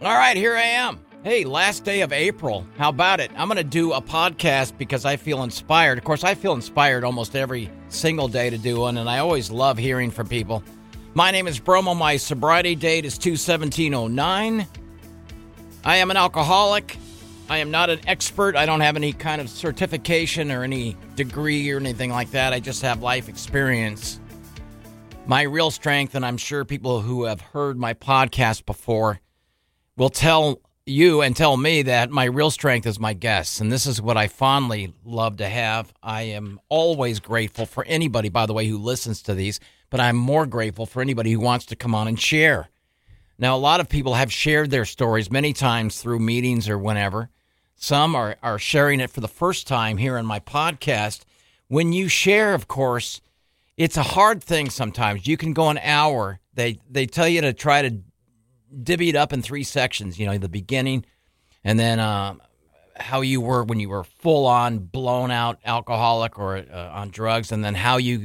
All right, here I am. Hey, last day of April. How about it? I'm going to do a podcast because I feel inspired. Of course, I feel inspired almost every single day to do one, and I always love hearing from people. My name is Bromo. My sobriety date is 2/17/09. I am an alcoholic. I am not an expert. I don't have any kind of certification or any degree or anything like that. I just have life experience. My real strength, and I'm sure people who have heard my podcast before will tell you and tell me that my real strength is my guests, and this is what I fondly love to have. I am always grateful for anybody, by the way, who listens to these, but I'm more grateful for anybody who wants to come on and share. Now, a lot of people have shared their stories many times through meetings or whenever. Some are sharing it for the first time here in my podcast. When you share, of course, it's a hard thing sometimes. You can go an hour. They tell you to try to divvy it up in 3 sections, the beginning, and then how you were when you were full-on, blown-out alcoholic or on drugs, and then how you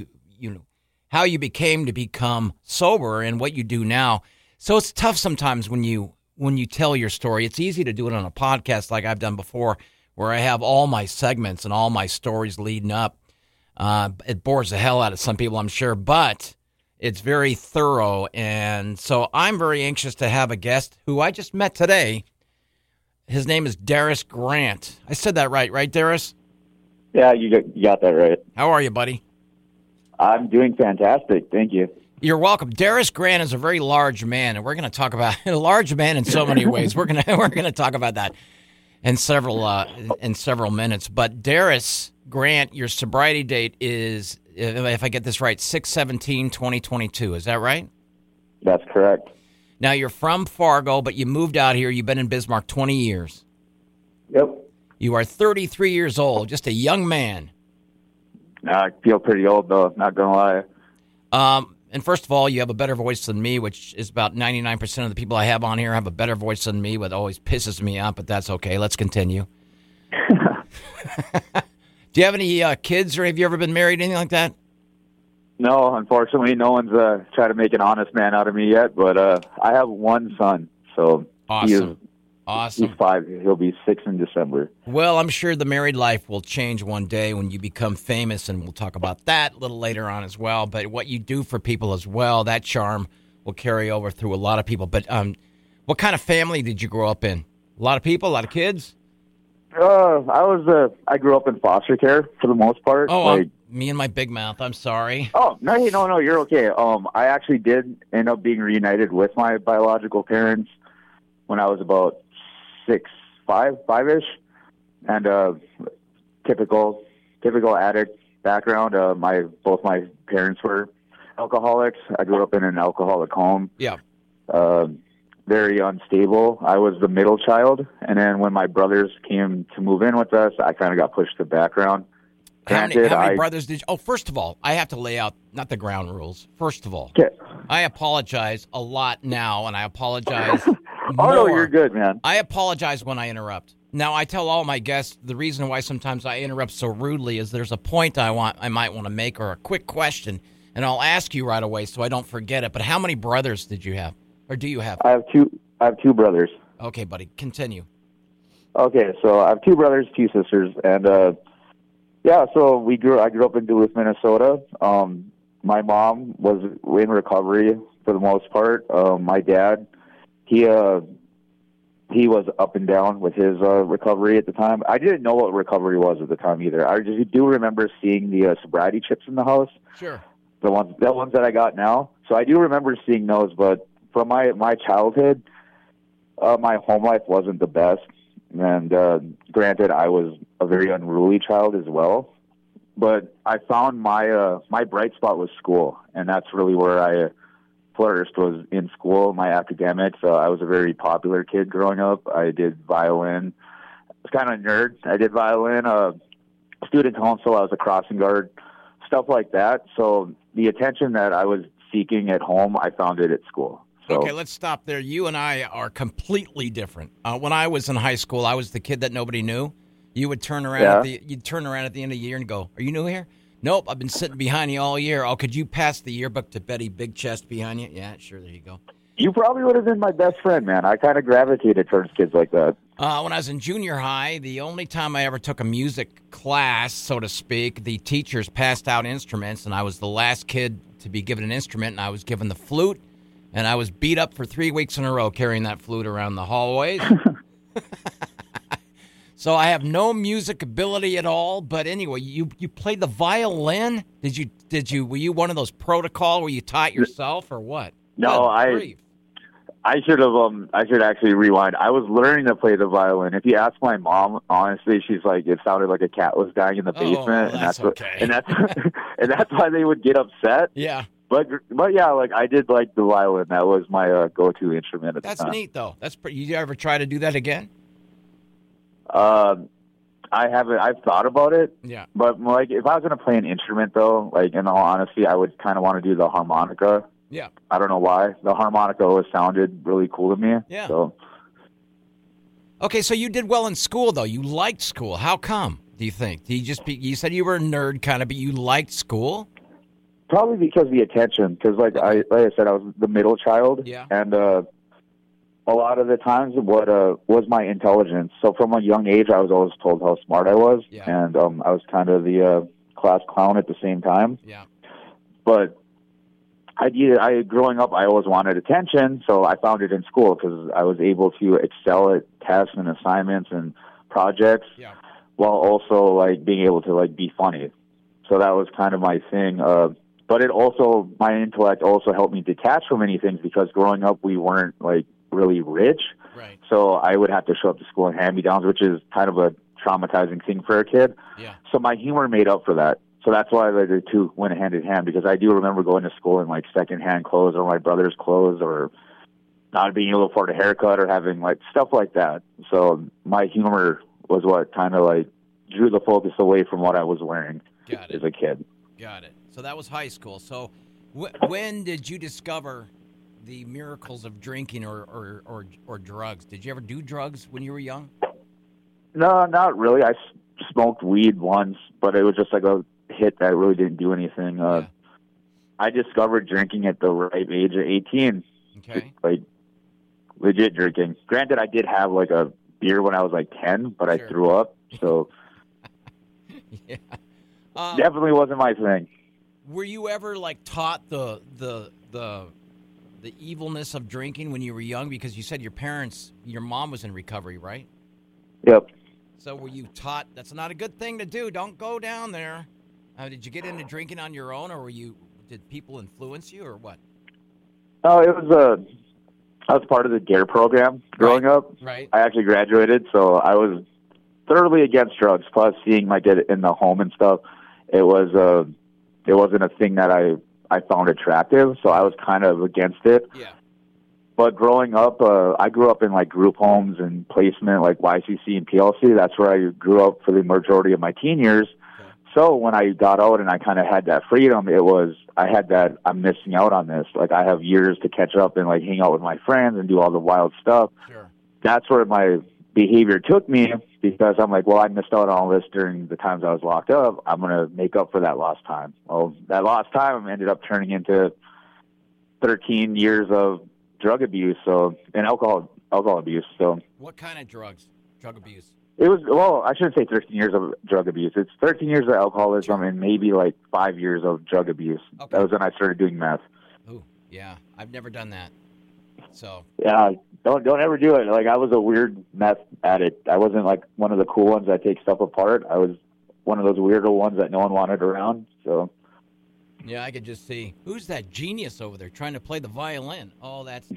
became to become sober and what you do now. So it's tough sometimes when you tell your story. It's easy to do it on a podcast like I've done before, where I have all my segments and all my stories leading up. It bores the hell out of some people, I'm sure, but it's very thorough, and so I'm very anxious to have a guest who I just met today. His name is Darius Grant. I said that right, Darius? Yeah, you got that right. How are you, buddy? I'm doing fantastic. Thank you. You're welcome. Darius Grant is a very large man, and we're going to talk about a large man in so many ways. We're going to talk about that in several minutes. But Darius Grant, your sobriety date is, if I get this right, 6/17/2022. Is that right? That's correct. Now, you're from Fargo, but you moved out here. You've been in Bismarck 20 years. Yep. You are 33 years old, just a young man. I feel pretty old, though, not going to lie. And first of all, you have a better voice than me, which is about 99% of the people I have on here have a better voice than me, what always pisses me off, but that's okay. Let's continue. Do you have any kids, or have you ever been married, anything like that? No, unfortunately, no one's tried to make an honest man out of me yet, but I have one son, so awesome. He's 5. He'll be 6 in December. Well, I'm sure the married life will change one day when you become famous, and we'll talk about that a little later on as well. But what you do for people as well, that charm will carry over through a lot of people. But what kind of family did you grow up in? A lot of people, a lot of kids? I grew up in foster care for the most part. Oh, me and my big mouth. I'm sorry. Oh, no, you're okay. I actually did end up being reunited with my biological parents when I was about 5-ish, and typical addict background. Both my parents were alcoholics. I grew up in an alcoholic home. Yeah. Very unstable. I was the middle child, and then when my brothers came to move in with us, I kind of got pushed to the background. How many brothers did you... Oh, first of all, I have to lay out, not the ground rules. First of all, okay. I apologize a lot now, and I apologize Oh, no, you're good, man. I apologize when I interrupt. Now, I tell all my guests the reason why sometimes I interrupt so rudely is there's a point I might want to make, or a quick question, and I'll ask you right away so I don't forget it. But how many brothers did you have? Or do you have? I have two brothers. Okay, buddy, continue. Okay, so I have 2 brothers, 2 sisters, and so I grew up in Duluth, Minnesota. My mom was in recovery for the most part. My dad, he was up and down with his recovery at the time. I didn't know what recovery was at the time either. I just do remember seeing the sobriety chips in the house. Sure. The ones that I got now. So I do remember seeing those, but from my childhood, my home life wasn't the best. And granted, I was a very unruly child as well. But I found my bright spot was school, and that's really where I flourished, was in school, my academics. I was a very popular kid growing up. I did violin. I was kind of a nerd. I did violin, student council. I was a crossing guard, stuff like that. So the attention that I was seeking at home, I found it at school. So, okay, let's stop there. You and I are completely different. When I was in high school, I was the kid that nobody knew. You would turn around at the end of the year and go, "Are you new here?" "Nope, I've been sitting behind you all year." "Oh, could you pass the yearbook to Betty Big Chest behind you?" "Yeah, sure, there you go." You probably would have been my best friend, man. I kind of gravitated towards kids like that. When I was in junior high, the only time I ever took a music class, so to speak, the teachers passed out instruments, and I was the last kid to be given an instrument, and I was given the flute, and I was beat up for 3 weeks in a row carrying that flute around the hallways. So I have no music ability at all. But anyway, you played the violin. Did you? Were you one of those protocol where you taught yourself or what? No, I should have. I should actually rewind. I was learning to play the violin. If you ask my mom, honestly, she's like, it sounded like a cat was dying in the basement, and that's okay. and that's why they would get upset. Yeah. But yeah, like I did like the violin. That was my go-to instrument at the time. That's neat, though. That's pretty. You ever try to do that again? I haven't. I've thought about it. Yeah. But like, if I was going to play an instrument, though, like in all honesty, I would kind of want to do the harmonica. Yeah. I don't know why. The harmonica always sounded really cool to me. Yeah. So. Okay, so you did well in school, though. You liked school. How come, do you think? You said you were a nerd, kind of, but you liked school? Probably because of the attention. Because, like I said, I was the middle child. Yeah. And a lot of the times, what was my intelligence. So from a young age, I was always told how smart I was. Yeah. And I was kind of the class clown at the same time. Yeah. But growing up, I always wanted attention, so I found it in school because I was able to excel at tests and assignments and projects, Yeah. while also like being able to like be funny. So that was kind of my thing. But my intellect also helped me detach from many things because growing up, we weren't like really rich. Right. So I would have to show up to school in hand-me-downs, which is kind of a traumatizing thing for a kid. Yeah. So my humor made up for that. So that's why the two went hand in hand, because I do remember going to school in like secondhand clothes or my brother's clothes, or not being able to afford a haircut or having like stuff like that. So my humor was what kind of like drew the focus away from what I was wearing as a kid. Got it. So that was high school. So when did you discover the miracles of drinking or drugs? Did you ever do drugs when you were young? No, not really. I smoked weed once, but it was just like a hit that really didn't do anything. I discovered drinking at the ripe age of 18. Okay. Like legit drinking. Granted, I did have like a beer when I was like 10, but I threw up, so yeah. Definitely wasn't my thing. Were you ever like taught the evilness of drinking when you were young? Because you said your mom was in recovery, right? Yep. So were you taught that's not a good thing to do? Don't go down there. Did you get into drinking on your own, or did people influence you, or what? Oh, I was part of the DARE program growing up. Right. I actually graduated, so I was thoroughly against drugs. Plus, seeing my dad in the home and stuff, it wasn't a thing that I found attractive, so I was kind of against it. Yeah. But growing up, I grew up in like group homes and placement, like YCC and PLC. That's where I grew up for the majority of my teen years. Okay. So when I got out and I kind of had that freedom, I had that I'm missing out on this. Like I have years to catch up and like hang out with my friends and do all the wild stuff. Sure. That's where my behavior took me, because I'm like, well, I missed out on all this during the times I was locked up. I'm going to make up for that lost time. Well, that lost time ended up turning into 13 years of drug abuse, and alcohol abuse. So what kind of drugs? Drug abuse? It was, well, I shouldn't say 13 years of drug abuse. It's 13 years of alcoholism and maybe like 5 years of drug abuse. Okay. That was when I started doing meth. Oh, yeah. I've never done that. So yeah, don't ever do it. Like I was a weird meth addict. I wasn't like one of the cool ones that take stuff apart. I was one of those weirdo ones that no one wanted around. So yeah, I could just see who's that genius over there trying to play the violin. Oh, that's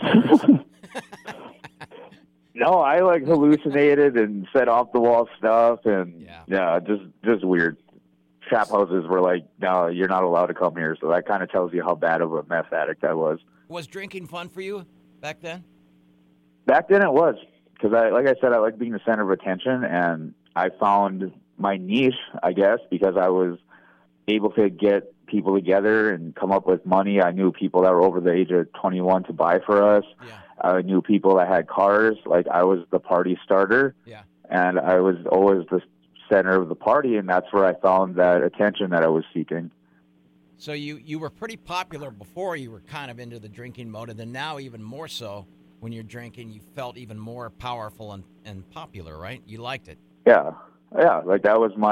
no, I like hallucinated and set off the wall stuff, and yeah, just weird. Trap houses were like, no, you're not allowed to come here. So that kind of tells you how bad of a meth addict I was. Was drinking fun for you back then? Back then it was, because like I said, I like being the center of attention, and I found my niche, I guess, because I was able to get people together and come up with money. I knew people that were over the age of 21 to buy for us. Yeah. I knew people that had cars. Like I was the party starter. Yeah. And I was always the center of the party, and that's where I found that attention that I was seeking. So you were pretty popular before you were kind of into the drinking mode, and then now even more so when you're drinking, you felt even more powerful and popular, right? You liked it. Yeah, yeah. Like that was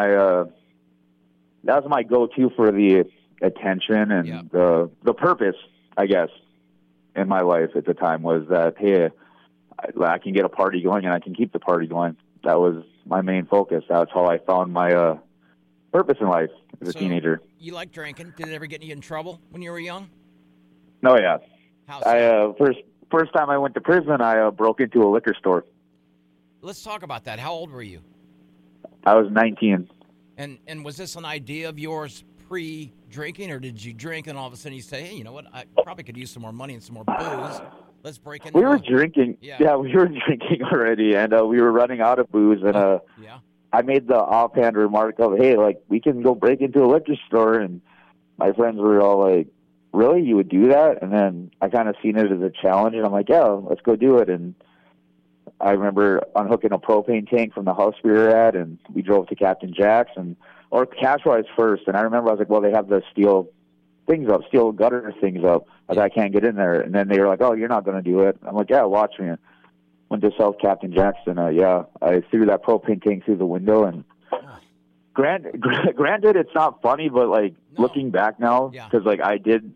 my go-to for the attention and the purpose, I guess, in my life at the time was that, hey, I can get a party going and I can keep the party going. That was my main focus. That's how I found my purpose in life as a teenager. You like drinking? Did it ever get you in trouble when you were young? No, yeah. How so? First time I went to prison, I broke into a liquor store. Let's talk about that. How old were you? I was 19. And was this an idea of yours pre-drinking, or did you drink and all of a sudden you say, hey, you know what, I probably could use some more money and some more booze. Let's break in. We were drinking. Yeah, we were drinking already, and we were running out of booze. And I made the offhand remark of, hey, like, we can go break into a liquor store. And my friends were all like, really? You would do that? And then I kind of seen it as a challenge, and I'm like, yeah, let's go do it. And I remember unhooking a propane tank from the house we were at, and we drove to Captain Jack's, or Cashwise first. And I remember I was like, well, they have the steel gutter things up. Like, I can't get in there. And then they were like, oh, you're not going to do it. I'm like, yeah, watch me. Went to South Captain Jack's, and I threw that propane tank through the window. And granted, it's not funny, but like looking back now, because like I did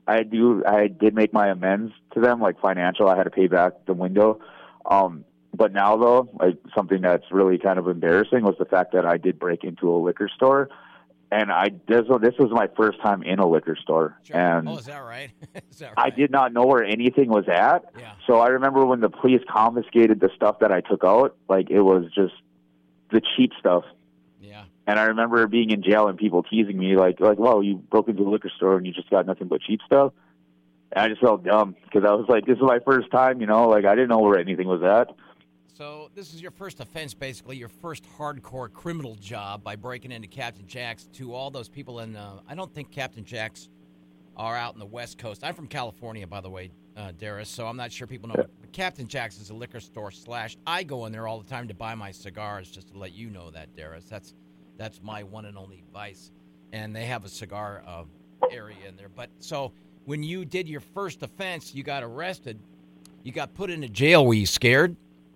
make my amends to them, like financial. I had to pay back the window. But now, though, like something that's really kind of embarrassing was the fact that I did break into a liquor store, and this was my first time in a liquor store. Sure. And is that right? I did not know where anything was at. Yeah. So I remember when the police confiscated the stuff that I took out, like it was just the cheap stuff. Yeah. And I remember being in jail and people teasing me like, "Whoa, you broke into a liquor store and you just got nothing but cheap stuff." And I just felt dumb because I was like, "This is my first time, like I didn't know where anything was at." So this is your first offense, basically, your first hardcore criminal job by breaking into Captain Jack's. To all those people I don't think Captain Jack's are out in the West Coast. I'm from California, by the way, Darius, so I'm not sure people know. But Captain Jack's is a liquor store / I go in there all the time to buy my cigars, just to let you know that, Darius. That's my one and only vice. And they have a cigar area in there. But so when you did your first offense, you got arrested, you got put into jail. Were you scared?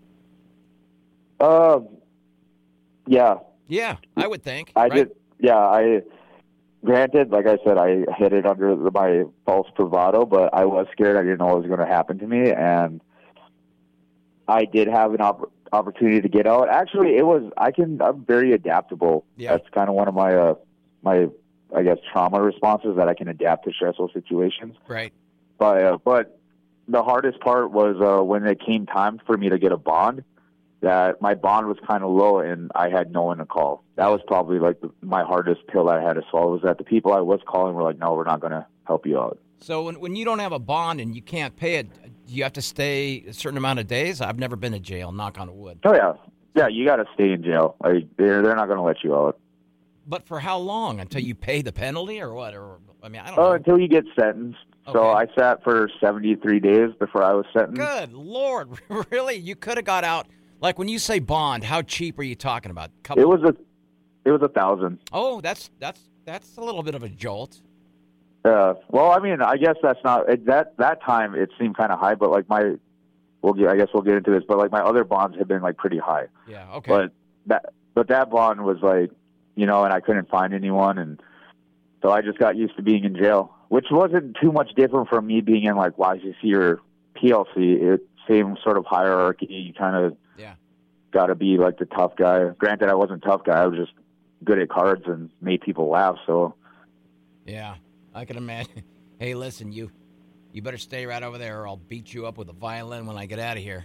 Yeah. Yeah, I would think. I did. Yeah, granted, like I said, I hid it under my false bravado, but I was scared. I didn't know what was going to happen to me, and I did have an opportunity to get out. Actually, I'm very adaptable. Yeah. That's kind of one of my I guess, trauma responses, that I can adapt to stressful situations. Right. But the hardest part was when it came time for me to get a bond, that my bond was kind of low and I had no one to call. That was probably like my hardest pill I had to swallow, was that the people I was calling were like, no, we're not going to help you out. So when you don't have a bond and you can't pay it, do you have to stay a certain amount of days? I've never been to jail, knock on wood. Oh, yeah. Yeah, you got to stay in jail. Like, they're not going to let you out. But for how long? Until you pay the penalty or what? Or I don't know. Until you get sentenced. Okay. So I sat for 73 days before I was sentenced. Good Lord. Really? You could have got out. Like, when you say bond, how cheap are you talking about? It was $1,000. Oh, that's a little bit of a jolt. Well, I mean, I guess that's not that time. It seemed kind of high, but like I guess we'll get into this. But like my other bonds have been like pretty high. Yeah. Okay. But that bond was like, and I couldn't find anyone, and so I just got used to being in jail, which wasn't too much different from me being in like YCC or PLC. Same sort of hierarchy. You kind of got to be like the tough guy. Granted, I wasn't a tough guy. I was just good at cards and made people laugh. So yeah, I can imagine. Hey, listen, you better stay right over there, or I'll beat you up with a violin when I get out of here.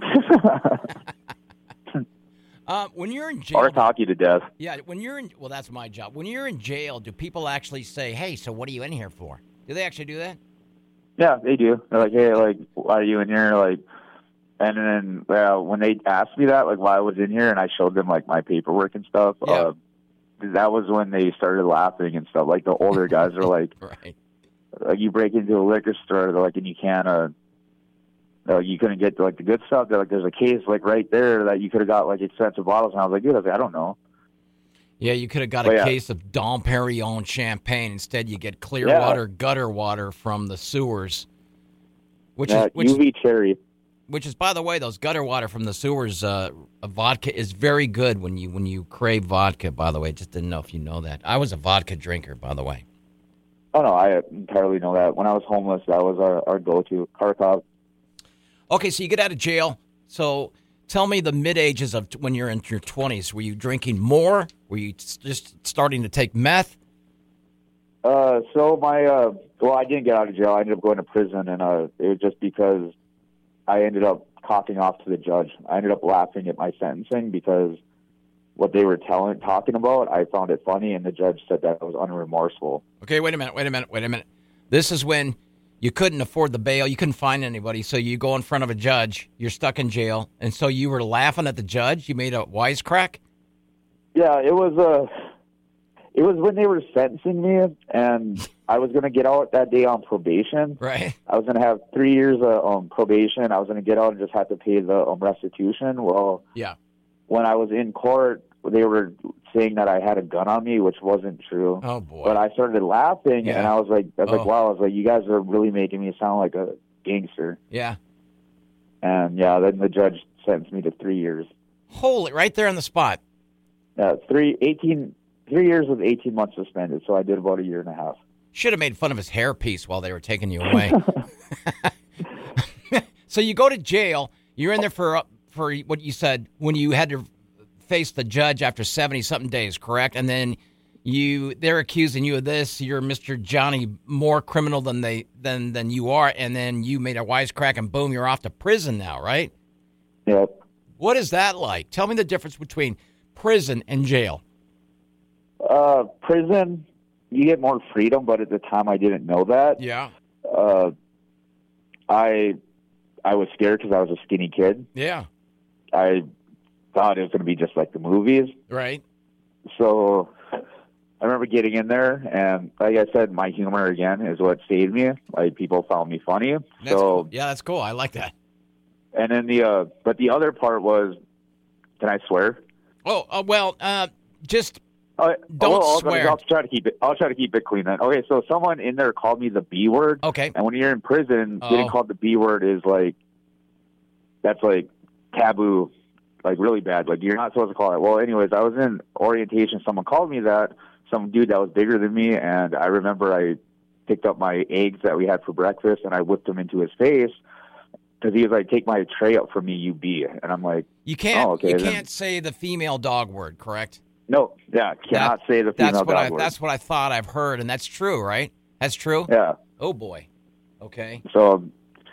When you're in jail, or talk you to death. Yeah, well, that's my job. When you're in jail, do people actually say, "Hey, so what are you in here for?" Do they actually do that? Yeah, they do. They're like, "Hey, like, why are you in here?" Like, and then when they asked me that, like, why I was in here, and I showed them like my paperwork and stuff. Yeah. That was when they started laughing and stuff. Like the older guys are like, right. Like, you break into a liquor store, they're like, and you can't. You couldn't get like the good stuff. They're like, there's a case like right there that you could have got like expensive bottles. And I was like, dude, I don't know. Yeah, you could have got But a yeah. case of Dom Perignon champagne. Instead, you get clear Yeah. water, gutter water from the sewers, which UV cherry. is, by the way, those gutter water from the sewers. Vodka is very good when you crave vodka. By the way, just didn't know if you know that. I was a vodka drinker, by the way. Oh, no, I entirely know that. When I was homeless, that was our go-to. Kharkov. Okay, so you get out of jail. So tell me the mid-ages of when you're in your 20s. Were you drinking more? Were you just starting to take meth? So I didn't get out of jail. I ended up going to prison, and it was just because I ended up cocking off to the judge. I ended up laughing at my sentencing because what they were talking about, I found it funny, and the judge said that I was unremorseful. Okay, wait a minute. This is when you couldn't afford the bail. You couldn't find anybody, so you go in front of a judge. You're stuck in jail, and so you were laughing at the judge? You made a wisecrack? Yeah, it was when they were sentencing me, and I was going to get out that day on probation. Right. I was going to have 3 years of probation. I was going to get out and just have to pay the restitution. Well, yeah. When I was in court, they were saying that I had a gun on me, which wasn't true. Oh, boy. But I started laughing, Yeah. and I was like, wow. I was like, you guys are really making me sound like a gangster. Yeah. And, yeah, then the judge sentenced me to 3 years. Holy, right there on the spot. 3 years with 18 months suspended, so I did about a year and a half. Should have made fun of his hairpiece while they were taking you away. So you go to jail. You're in there for what you said when you had to face the judge after 70-something days, correct? And then they're accusing you of this. You're Mr. Johnny, more criminal than you are, and then you made a wisecrack, and boom, you're off to prison now, right? Yep. What is that like? Tell me the difference between prison and jail. Prison, you get more freedom, but at the time I didn't know that. Yeah. I was scared because I was a skinny kid. Yeah. I thought it was going to be just like the movies. Right. So I remember getting in there, and like I said, my humor again is what saved me. Like, people found me funny. Cool. Yeah, that's cool. I like that. And then but the other part was, can I swear? Just I'll swear. I'll try to keep it clean then. Okay, so someone in there called me the B word. Okay. And when you're in prison, getting called the B word is like, that's like taboo, like really bad. Like, you're not supposed to call it. Well, anyways, I was in orientation. Someone called me that, some dude that was bigger than me. And I remember I picked up my eggs that we had for breakfast and I whipped them into his face. Because he was like, take my tray up for me, you B. And I'm like, you can't. Oh, okay, you can't say the female dog word, correct? No, yeah, cannot say the female dog word. That's what I thought I've heard, and that's true, right? That's true? Yeah. Oh, boy. Okay. So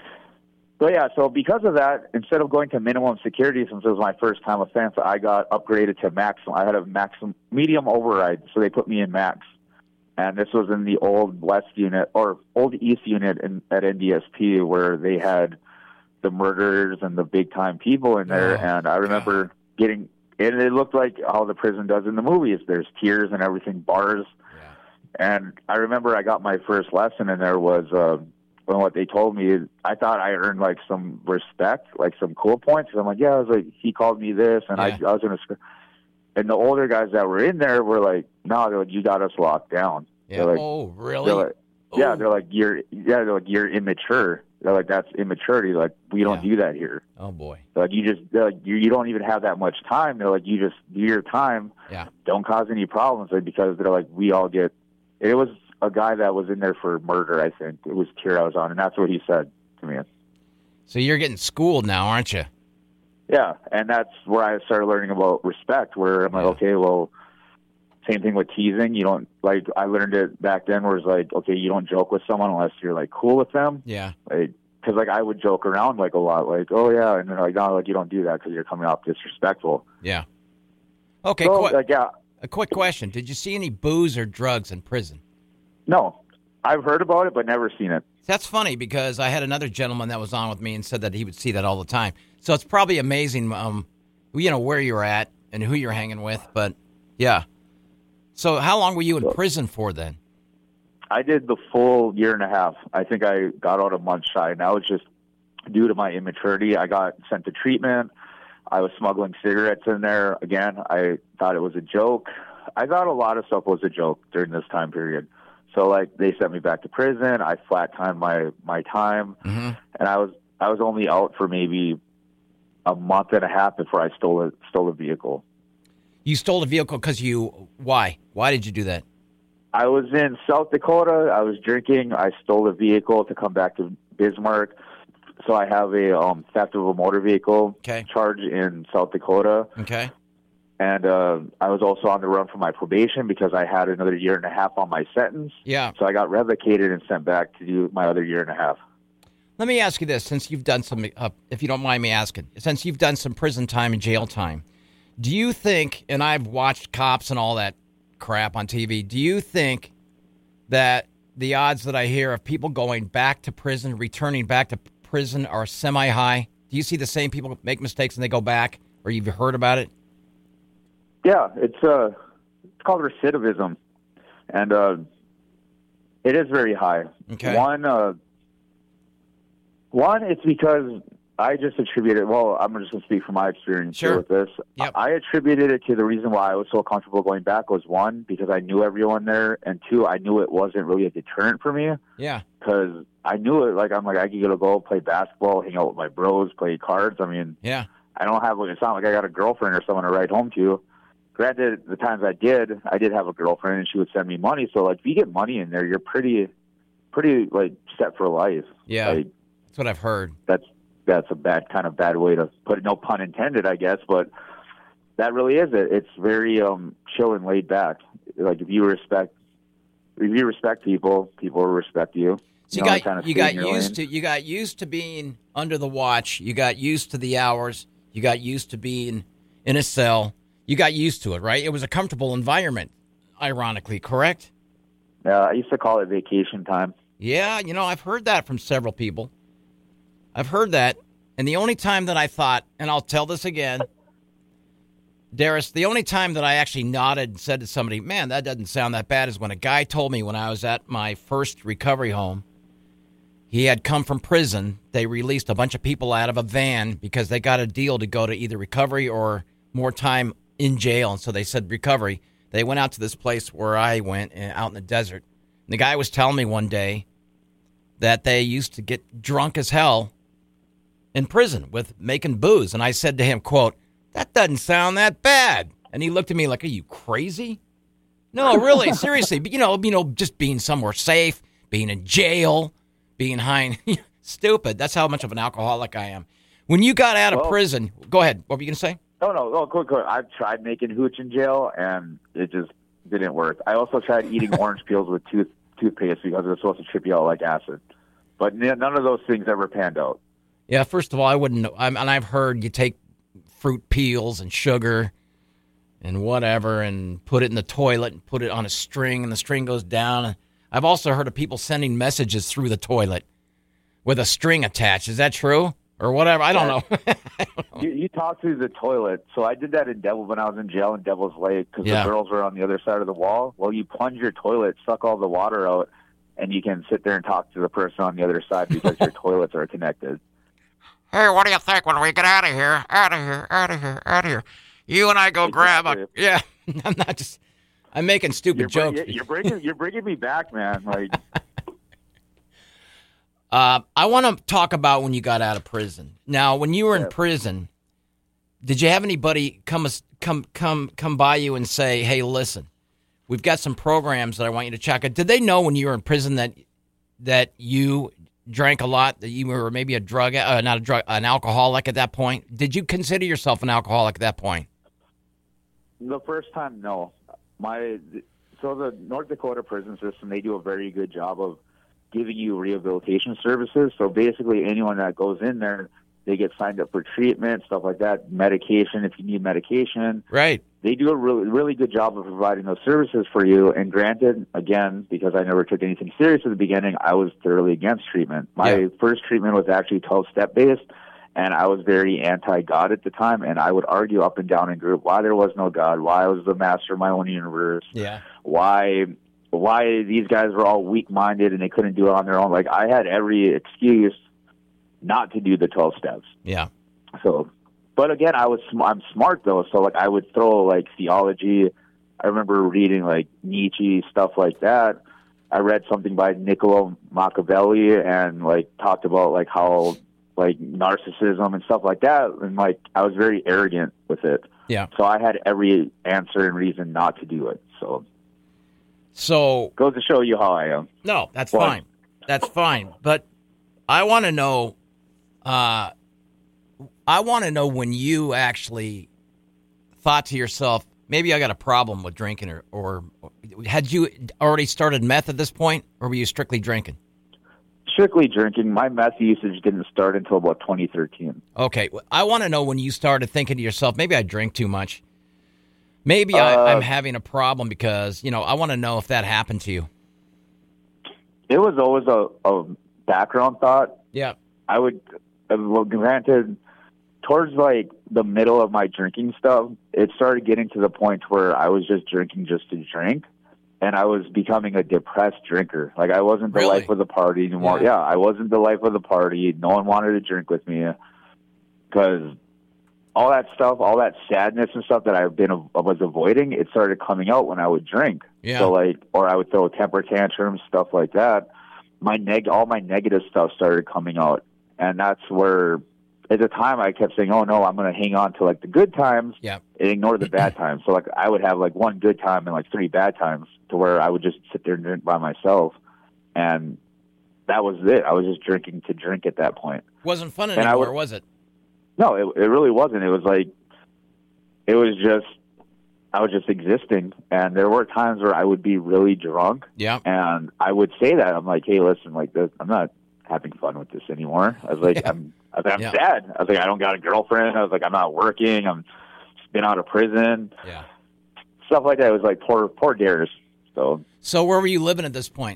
because of that, instead of going to minimum security, since it was my first time offense, I got upgraded to maximum. I had a medium override, so they put me in max. And this was in the old West unit, or old East unit at NDSP, where they had the murderers and the big-time people in there. And I remember and it looked like how the prison does in the movies. There's tiers and everything, bars. Yeah. And I remember I got my first lesson, and there was, what they told me, I thought I earned like some respect, like some cool points. I'm like, yeah, I was like, he called me this, and I was going to, and the older guys that were in there were like, no, they're like, you got us locked down. Yeah. Like, oh, really? They're like, yeah, they're like, you're immature. They're like, that's immaturity. Like, we don't do that here. Oh, boy. They're like, you don't even have that much time. They're like, you just do your time. Yeah. Don't cause any problems. Like, because they're like, we all get. It was a guy that was in there for murder, I think. It was tier I was on, and that's what he said to me. So you're getting schooled now, aren't you? Yeah, and that's where I started learning about respect, where I'm like, okay, well, same thing with teasing. You don't, like, I learned it back then where it's like, okay, you don't joke with someone unless you're, like, cool with them. Yeah. Because, like, I would joke around, like, a lot. Like, oh, yeah. And they're like, no, like, you don't do that because you're coming off disrespectful. Yeah. Okay, so, a quick question. Did you see any booze or drugs in prison? No. I've heard about it, but never seen it. That's funny because I had another gentleman that was on with me and said that he would see that all the time. So it's probably amazing, where you're at and who you're hanging with. But, yeah. So how long were you in prison for then? I did the full year and a half. I think I got out a month shy, and that was just due to my immaturity. I got sent to treatment. I was smuggling cigarettes in there. Again, I thought it was a joke. I thought a lot of stuff was a joke during this time period. So like they sent me back to prison. I flat timed my time, Mm-hmm. and I was only out for maybe a month and a half before I stole a vehicle. You stole a vehicle because why? Why did you do that? I was in South Dakota. I was drinking. I stole a vehicle to come back to Bismarck. So I have a theft of a motor vehicle charge in South Dakota. Okay. And I was also on the run for my probation because I had another year and a half on my sentence. Yeah. So I got revocated and sent back to do my other year and a half. Let me ask you this, since you've done some, if you don't mind me asking, since you've done some prison time and jail time, do you think, and I've watched Cops and all that crap on TV, do you think that the odds that I hear of people going back to prison, returning back to prison are semi-high? Do you see the same people make mistakes and they go back, or you've heard about it? Yeah, it's called recidivism, and it is very high. Okay. One, it's because I just attributed. Well, I'm just going to speak from my experience here with this. Yep. I attributed it to the reason why I was so comfortable going back was one, because I knew everyone there, and two, I knew it wasn't really a deterrent for me. Yeah. Because I knew it. Like I could go play basketball, hang out with my bros, play cards. I mean, yeah. I don't have. It's not like I got a girlfriend or someone to ride home to. Granted, the times I did have a girlfriend, and she would send me money. So, like, if you get money in there, you're pretty like set for life. Yeah, like, that's what I've heard. That's a bad way to put it. No pun intended, I guess, but that really is it. It's very chill and laid back. Like if you respect people, people will respect you. So you got used to being under the watch. You got used to the hours. You got used to being in a cell. You got used to it, right? It was a comfortable environment, ironically, correct? I used to call it vacation time. Yeah, I've heard that from several people. I've heard that. And the only time that I thought, and I'll tell this again, Darius, the only time that I actually nodded and said to somebody, man, that doesn't sound that bad, is when a guy told me when I was at my first recovery home, he had come from prison. They released a bunch of people out of a van because they got a deal to go to either recovery or more time in jail. And so they said recovery. They went out to this place where I went, out in the desert. And the guy was telling me one day that they used to get drunk as hell in prison with making booze. And I said to him, quote, that doesn't sound that bad. And he looked at me like, are you crazy? No, really, seriously. But, just being somewhere safe, being in jail, being high, stupid. That's how much of an alcoholic I am. When you got out of prison, go ahead. What were you going to say? No, quick. I've tried making hooch in jail, and it just didn't work. I also tried eating orange peels with toothpaste because it was supposed to trip you out like acid. But none of those things ever panned out. Yeah, first of all, I wouldn't know. And I've heard you take fruit peels and sugar and whatever and put it in the toilet and put it on a string, and the string goes down. I've also heard of people sending messages through the toilet with a string attached. Is that true? Or whatever. I don't know. You talk through the toilet. So I did that when I was in jail in Devil's Lake because the girls were on the other side of the wall. Well, you plunge your toilet, suck all the water out, and you can sit there and talk to the person on the other side because your toilets are connected. Hey, what do you think when we get out of here? Out of here. You and I go grab a... Yeah, I'm making stupid jokes. You're bringing me back, man. Like... I want to talk about when you got out of prison. Now, when you were in prison, did you have anybody come by you and say, "Hey, listen, we've got some programs that I want you to check out"? Did they know when you were in prison that you drank a lot, that you were maybe an alcoholic at that point? Did you consider yourself an alcoholic at that point? The first time, no. So the North Dakota prison system, they do a very good job of giving you rehabilitation services. So basically anyone that goes in there, they get signed up for treatment, stuff like that, medication if you need medication. Right. They do a really, really good job of providing those services for you. And granted, again, because I never took anything serious at the beginning, I was thoroughly against treatment. My first treatment was actually 12-step based, and I was very anti-God at the time, and I would argue up and down in group why there was no God, why I was the master of my own universe, why these guys were all weak-minded and they couldn't do it on their own. Like, I had every excuse not to do the 12 steps. Yeah. So, but again, I'm smart though. So like I would throw like theology, I remember reading like Nietzsche, stuff like that. I read something by Niccolo Machiavelli and like talked about like how like narcissism and stuff like that. And like I was very arrogant with it. Yeah. So I had every answer and reason not to do it. So goes to show you how I am. No, that's fine. That's fine. But I want to know, when you actually thought to yourself, maybe I got a problem with drinking, or had you already started meth at this point, or were you strictly drinking? Strictly drinking. My meth usage didn't start until about 2013. Okay. I want to know when you started thinking to yourself, maybe I drink too much. Maybe I'm having a problem because, I want to know if that happened to you. It was always a background thought. Yeah. Granted, towards like the middle of my drinking stuff, it started getting to the point where I was just drinking just to drink, and I was becoming a depressed drinker. Like I wasn't the life of the party anymore. Yeah, I wasn't the life of the party. No one wanted to drink with me because all that stuff, all that sadness and stuff that I was avoiding, it started coming out when I would drink. Yeah. So like, or I would throw temper tantrums, stuff like that. All my negative stuff started coming out, and that's where. At the time, I kept saying, "Oh no, I'm going to hang on to like the good times and ignore the bad times." So like, I would have like one good time and like 3 bad times, to where I would just sit there and drink by myself, and that was it. I was just drinking to drink at that point. Wasn't fun anymore, was it? No, it really wasn't. It was like, I was just existing, and there were times where I would be really drunk, and I would say that I'm like, "Hey, listen, like this, I'm not having fun with this anymore." I was like, I'm sad. I was like, I don't got a girlfriend. I was like, I'm not working. I'm just been out of prison. Yeah. Stuff like that. It was like poor Darius. So where were you living at this point?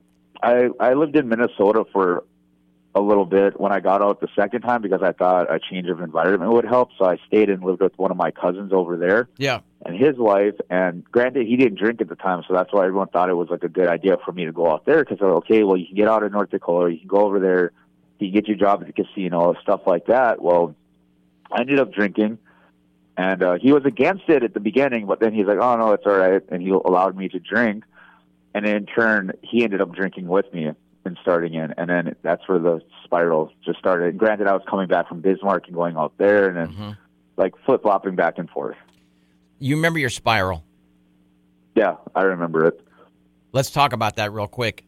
I lived in Minnesota for a little bit when I got out the second time, because I thought a change of environment would help. So I stayed and lived with one of my cousins over there. Yeah. And his wife, and granted, he didn't drink at the time, so that's why everyone thought it was like a good idea for me to go out there, because I was okay, well, you can get out of North Dakota, you can go over there, you can get your job at the casino, stuff like that. Well, I ended up drinking, and he was against it at the beginning, but then he's like, "Oh no, it's all right," and he allowed me to drink, and in turn, he ended up drinking with me and starting in, and then that's where the spiral just started. And granted, I was coming back from Bismarck and going out there, and then like flip-flopping back and forth. You remember your spiral? Yeah, I remember it. Let's talk about that real quick.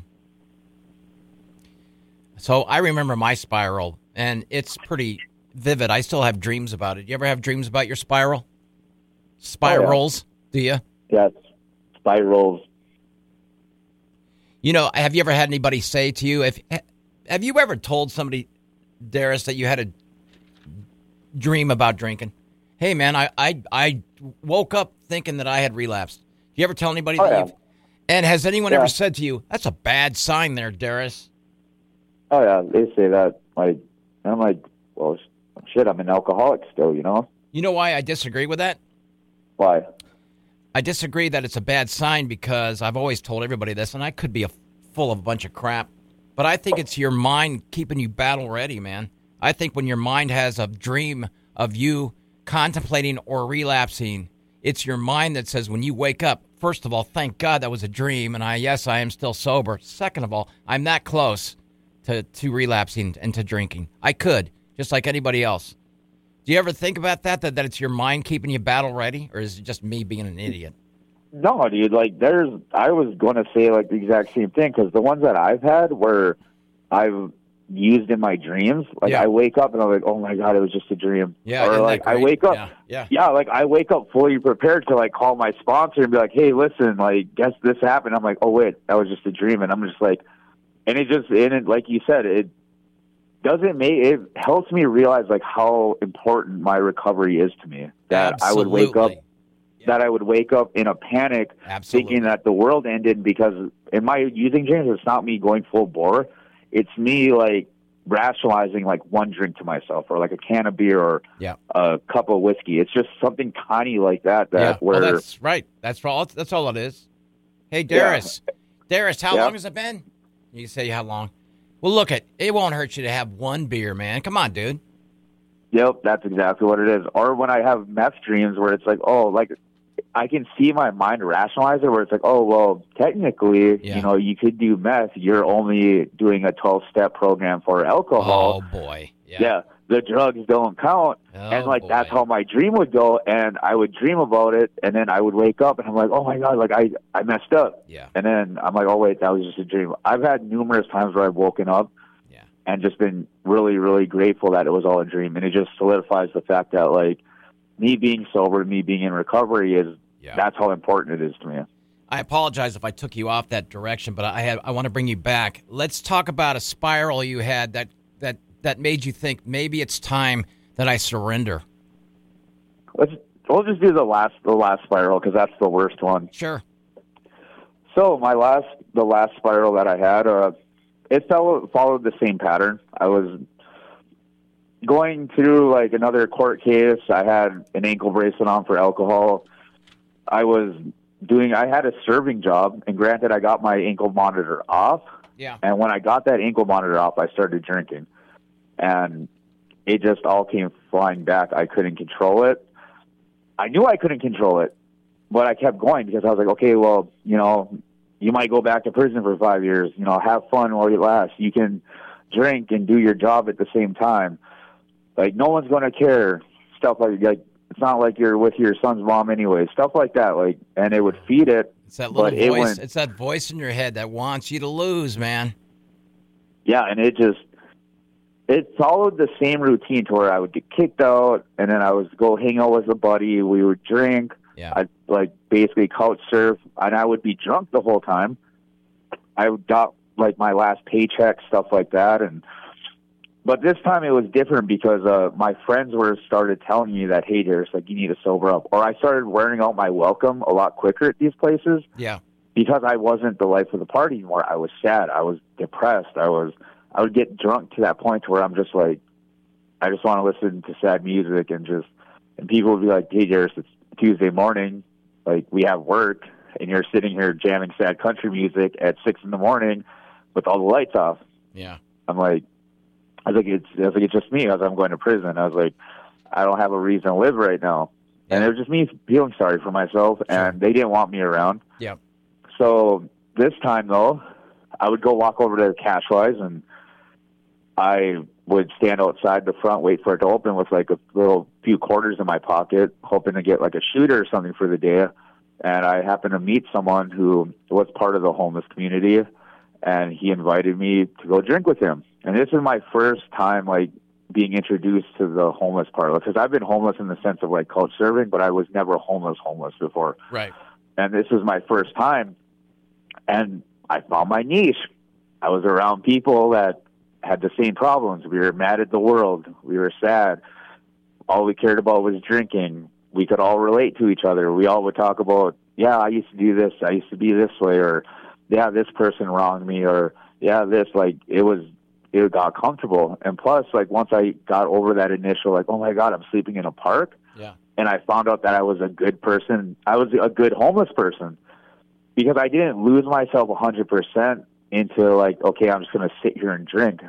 So I remember my spiral, and it's pretty vivid. I still have dreams about it. You ever have dreams about your spiral? Spirals, do you? Yes, spirals. Have you ever had anybody say to you, have you ever told somebody, Darius, that you had a dream about drinking? Hey, man, I woke up thinking that I had relapsed. Do you ever tell anybody that? And has anyone ever said to you, that's a bad sign there, Darius? Oh, yeah, they say that. Like, and I'm like, well, shit, I'm an alcoholic still, You know why I disagree with that? Why? I disagree that it's a bad sign, because I've always told everybody this, and I could be full of a bunch of crap, but I think it's your mind keeping you battle ready, man. I think when your mind has a dream of you contemplating or relapsing, it's your mind that says when you wake up, first of all, thank God that was a dream, and I am still sober. Second of all, I'm that close to relapsing and to drinking. I could, just like anybody else. Do you ever think about that it's your mind keeping you battle ready, or is it just me being an idiot? No, dude, like I was going to say like the exact same thing, because the ones that I've had where I've used in my dreams, like I wake up and I'm like, oh my God, it was just a dream. Yeah. Or like I wake up, like I wake up fully prepared to like call my sponsor and be like, hey, listen, like guess this happened. I'm like, oh wait, that was just a dream. And I'm just like, and it like you said, it helps me realize like how important my recovery is to me. That Absolutely. I would wake up in a panic, thinking that the world ended, because in my using dreams, it's not me going full bore. It's me like rationalizing like one drink to myself, or like a can of beer, or a cup of whiskey. It's just something tiny like that. Where that's right. That's all it is. Hey, Darius, how long has it been? You can say how long. Well, look, it won't hurt you to have one beer, man. Come on, dude. Yep, that's exactly what it is. Or when I have meth dreams where it's like, oh, like I can see my mind rationalize it where it's like, oh, well, technically, Yeah. you know, you could do meth. You're only doing a 12-step program for alcohol. Oh, boy. Yeah. The drugs don't count. Oh, and, like, boy. that's how my dream would go. And I would dream about it, and then I would wake up, and I'm like, oh, my God, like, I messed up. Yeah. And then I'm like, oh, wait, that was just a dream. I've had numerous times where I've woken up and just been really, really grateful that it was all a dream. And it just solidifies the fact that, like, me being sober, me being in recovery that's how important it is to me. I apologize if I took you off that direction, but I want to bring you back. Let's talk about a spiral you had that made you think maybe it's time that I surrender. We'll just do the last spiral because that's the worst one. Sure. So the last spiral that I had, it followed the same pattern. I was going through like another court case. I had an ankle bracelet on for alcohol. I had a serving job, and granted, I got my ankle monitor off. Yeah. And when I got that ankle monitor off, I started drinking, and it just all came flying back. I couldn't control it. I knew I couldn't control it, but I kept going because I was like, okay, well, you know, you might go back to prison for 5 years. You know, have fun while you last. You can drink and do your job at the same time. Like, no one's going to care. Stuff like it's not like you're with your son's mom anyway. Stuff like that. Like, and it would feed it. It's that little voice. It's that voice in your head that wants you to lose, man. Yeah, and it followed the same routine to where I would get kicked out, and then I would go hang out with a buddy. We would drink. Yeah. I'd like basically couch surf, and I would be drunk the whole time. I would got like my last paycheck, stuff like that, but this time it was different because my friends started telling me that, hey, Darius, like, you need to sober up. Or I started wearing out my welcome a lot quicker at these places. Yeah. Because I wasn't the life of the party anymore. I was sad. I was depressed. I would get drunk to that point to where I'm just like, I just want to listen to sad music and people would be like, hey, Darius, it's Tuesday morning. Like, we have work, and you're sitting here jamming sad country music at 6 a.m. with all the lights off. Yeah. I was like, it's just me. I'm going to prison. I was like, I don't have a reason to live right now. Yeah. And it was just me feeling sorry for myself, and they didn't want me around. Yeah. So this time, though, I would go walk over to Cashwise, and I would stand outside the front, wait for it to open with like a little few quarters in my pocket, hoping to get like a shooter or something for the day. And I happened to meet someone who was part of the homeless community, and he invited me to go drink with him. And this is my first time, like, being introduced to the homeless part, because I've been homeless in the sense of, like, couch serving, but I was never homeless before. Right. And this was my first time, and I found my niche. I was around people that had the same problems. We were mad at the world. We were sad. All we cared about was drinking. We could all relate to each other. We all would talk about, yeah, I used to do this. I used to be this way, or, yeah, this person wronged me, or, yeah, this, like, it got comfortable. And plus, like, once I got over that initial, like, oh my God, I'm sleeping in a park. Yeah. And I found out that I was a good person. I was a good homeless person because I didn't lose myself 100% into like, okay, I'm just going to sit here and drink.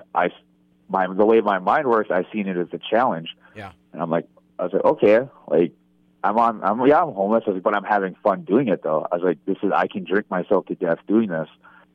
The way my mind works, I've seen it as a challenge. Yeah. And I was like, okay, like, I'm homeless, but I'm having fun doing it though. I was like, I can drink myself to death doing this.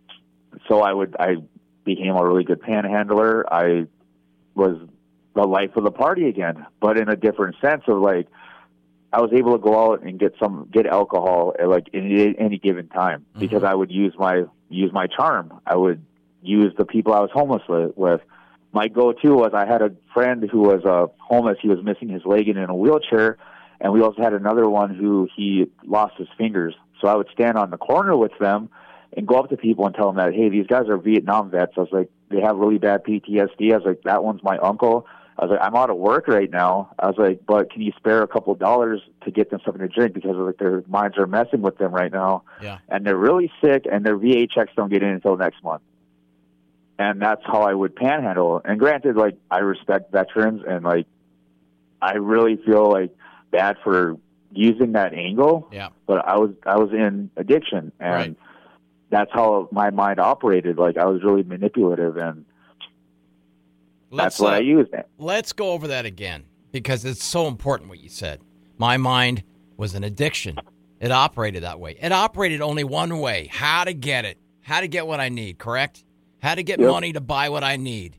So I became a really good panhandler. I was the life of the party again, but in a different sense of like, I was able to go out and get alcohol at like in any given time because I would use my charm. I would use the people I was homeless with. My go-to was I had a friend who was homeless. He was missing his leg and in a wheelchair, and we also had another one who he lost his fingers. So I would stand on the corner with them and go up to people and tell them that, hey, these guys are Vietnam vets. I was like, they have really bad PTSD. I was like, that one's my uncle. I was like, I'm out of work right now. I was like, but can you spare a couple $2 to get them something to drink because like their minds are messing with them right now. Yeah. And they're really sick, and their VA checks don't get in until next month. And that's how I would panhandle. And granted, like, I respect veterans, and like, I really feel like bad for using that angle. Yeah. But I was in addiction, and that's how my mind operated. Like, I was really manipulative, and that's what I used. Let's go over that again because it's so important what you said. My mind was an addiction. It operated that way. It operated only one way, how to get it, how to get what I need, correct? How to get money to buy what I need.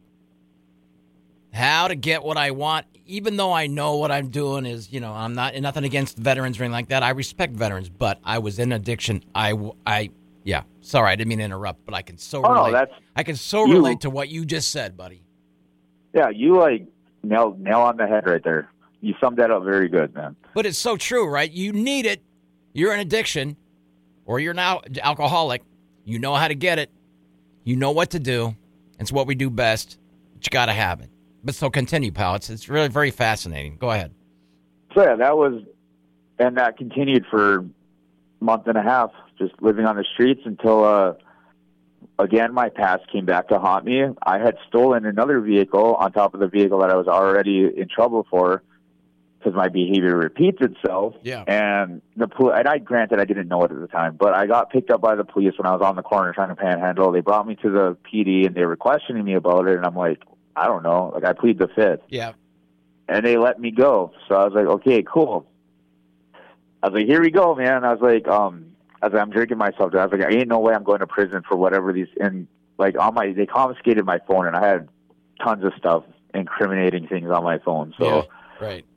How to get what I want, even though I know what I'm doing is, I'm not nothing against veterans or anything like that. I respect veterans, but I was in addiction. Yeah. Sorry, I didn't mean to interrupt, but I can relate. No, I can relate to what you just said, buddy. Yeah, you nail on the head right there. You summed that up very good, man. But it's so true, right? You need it. You're in addiction, or you're now alcoholic. You know how to get it. You know what to do. It's what we do best. But you got to have it. But so continue, pal. It's really very fascinating. Go ahead. So yeah, that continued for a month and a half, just living on the streets until, again, my past came back to haunt me. I had stolen another vehicle on top of the vehicle that I was already in trouble for, because my behavior repeats itself. Yeah. And granted, I didn't know it at the time, but I got picked up by the police when I was on the corner trying to panhandle. They brought me to the PD and they were questioning me about it, and I'm like, I don't know. Like, I plead the fifth. Yeah. And they let me go. So I was like, okay, cool. I was like, here we go, man. I was like, I'm drinking myself. I was like, ain't no way I'm going to prison for whatever these, and like they confiscated my phone, and I had tons of stuff, incriminating things on my phone. So yeah, right.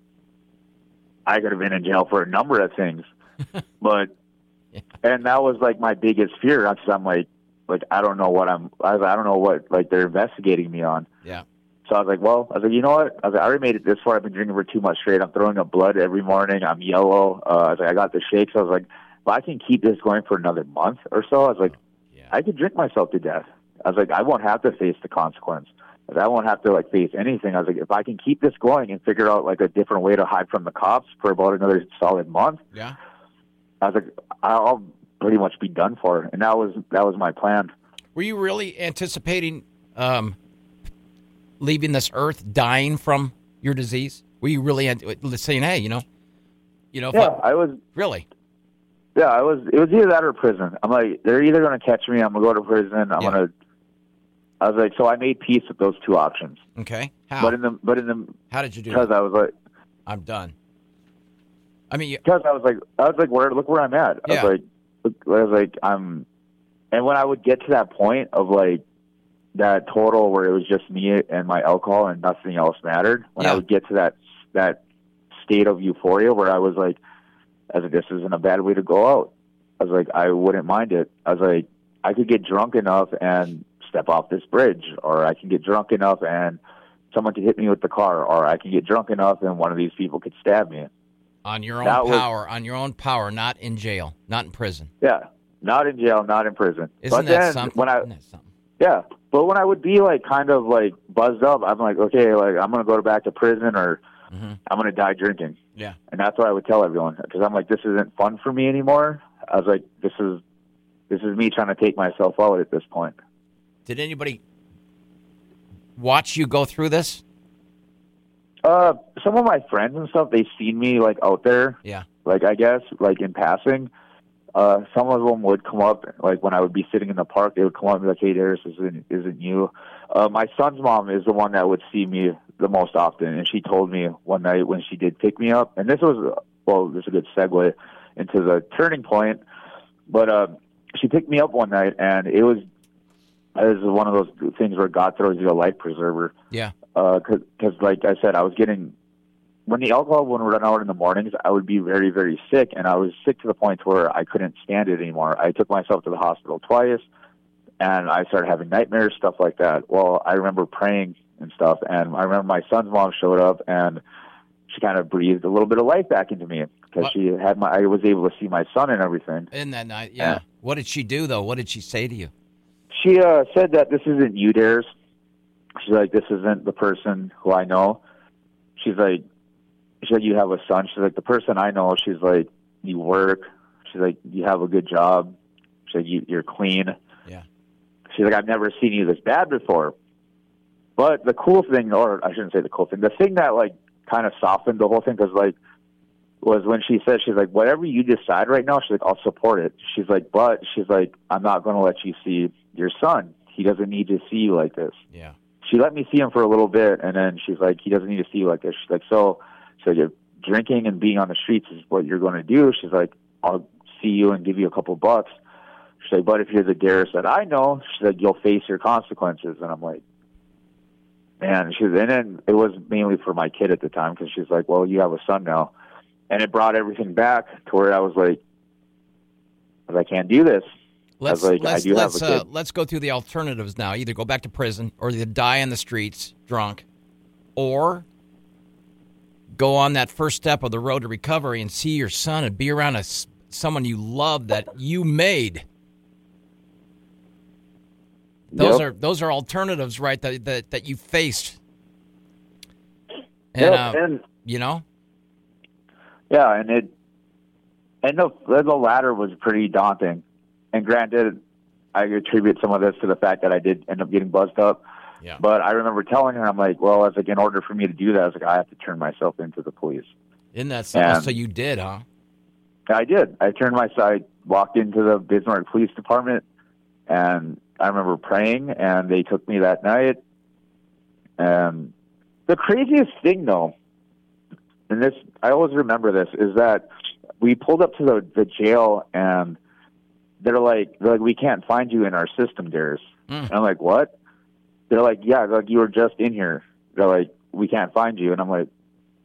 I could have been in jail for a number of things, but, and that was like my biggest fear. Because I'm like, I don't know what I don't know what, like, they're investigating me on. Yeah. So I was like, you know what? I already made it this far. I've been drinking for too much straight. I'm throwing up blood every morning. I'm yellow. I was like, I got the shakes. I was like, if I can keep this going for another month or so, I was like, I could drink myself to death. I was like, I won't have to face the consequence. I won't have to face anything. I was like, if I can keep this going and figure out a different way to hide from the cops for about another solid month, I was like, I'll pretty much be done for. And that was my plan. Were you really anticipating leaving this earth, dying from your disease? Were you really saying, hey, I was really. Yeah, it was either that or prison. I'm like, they're either going to catch me, I'm going to go to prison, I was like, so I made peace with those two options. Okay. How? But in the how did you do because that? I was like, I'm done. I mean, because I was like, look where I'm at. Yeah. I was like, and when I would get to that point of that total where it was just me and my alcohol and nothing else mattered, when I would get to that state of euphoria where I was like, I was like, this isn't a bad way to go out. I was like, I wouldn't mind it. I was like, I could get drunk enough and step off this bridge, or I can get drunk enough and someone could hit me with the car, or I can get drunk enough and one of these people could stab me. On your own power, not in jail, not in prison. Yeah, not in jail, not in prison. Isn't that something? Yeah, but when I would be kind of buzzed up, I'm like, okay, I'm going to go back to prison, or I'm going to die drinking. Yeah. And that's what I would tell everyone, because I'm like, this isn't fun for me anymore. I was like, this is me trying to take myself out at this point. Did anybody watch you go through this? Some of my friends and stuff, they've seen me out there. Yeah. I guess in passing. Some of them would come up, when I would be sitting in the park, they would come up and be like, hey, Darius, isn't you? My son's mom is the one that would see me the most often, and she told me one night when she did pick me up, and this is a good segue into the turning point, but she picked me up one night, and it was one of those things where God throws you a life preserver. Yeah. Because like I said, I was getting, when the alcohol would run out in the mornings, I would be very, very sick, and I was sick to the point where I couldn't stand it anymore. I took myself to the hospital twice, and I started having nightmares, stuff like that. Well, I remember praying and stuff, and I remember my son's mom showed up, and she kind of breathed a little bit of life back into me, because I was able to see my son and everything. In that night, yeah. What did she do, though? What did she say to you? She said that this isn't you, Darius. She's like, this isn't the person who I know. She's like, you have a son. She's like, the person I know. She's like, you work. She's like, you have a good job. She's like, you're clean. Yeah. She's like, I've never seen you this bad before. But the cool thing, or I shouldn't say the cool thing, the thing that kind of softened the whole thing, was when she said, she's like, whatever you decide right now, she's like, I'll support it. She's like, but she's like, I'm not going to let you see your son. He doesn't need to see you like this. Yeah. She let me see him for a little bit, and then she's like, he doesn't need to see you like this. She's like, so you're drinking and being on the streets is what you're going to do. She's like, I'll see you and give you a couple bucks. She's like, but if you're the Darius that I know, she's like, you'll face your consequences. And I'm like, man, and then it was mainly for my kid at the time, because she's like, well, you have a son now. And it brought everything back to where I was like, I can't do this. Let's go through the alternatives now. Either go back to prison, or you die in the streets drunk, or go on that first step of the road to recovery and see your son and be around someone you love that you made. Those are alternatives, right? That you faced. And you know. Yeah, and the latter was pretty daunting. And granted, I attribute some of this to the fact that I did end up getting buzzed up. Yeah. But I remember telling her, I'm like, well, I was like, in order for me to do that, I was like, I have to turn myself into the police. Isn't that something? So you did, huh? I did. I walked into the Bismarck Police Department, and I remember praying, and they took me that night. And the craziest thing, though, and this, I always remember this, is that we pulled up to the jail, and they're like, we can't find you in our system, Darius. And I'm like, what? They're like, yeah, like, you were just in here. They're like, we can't find you. And I'm like,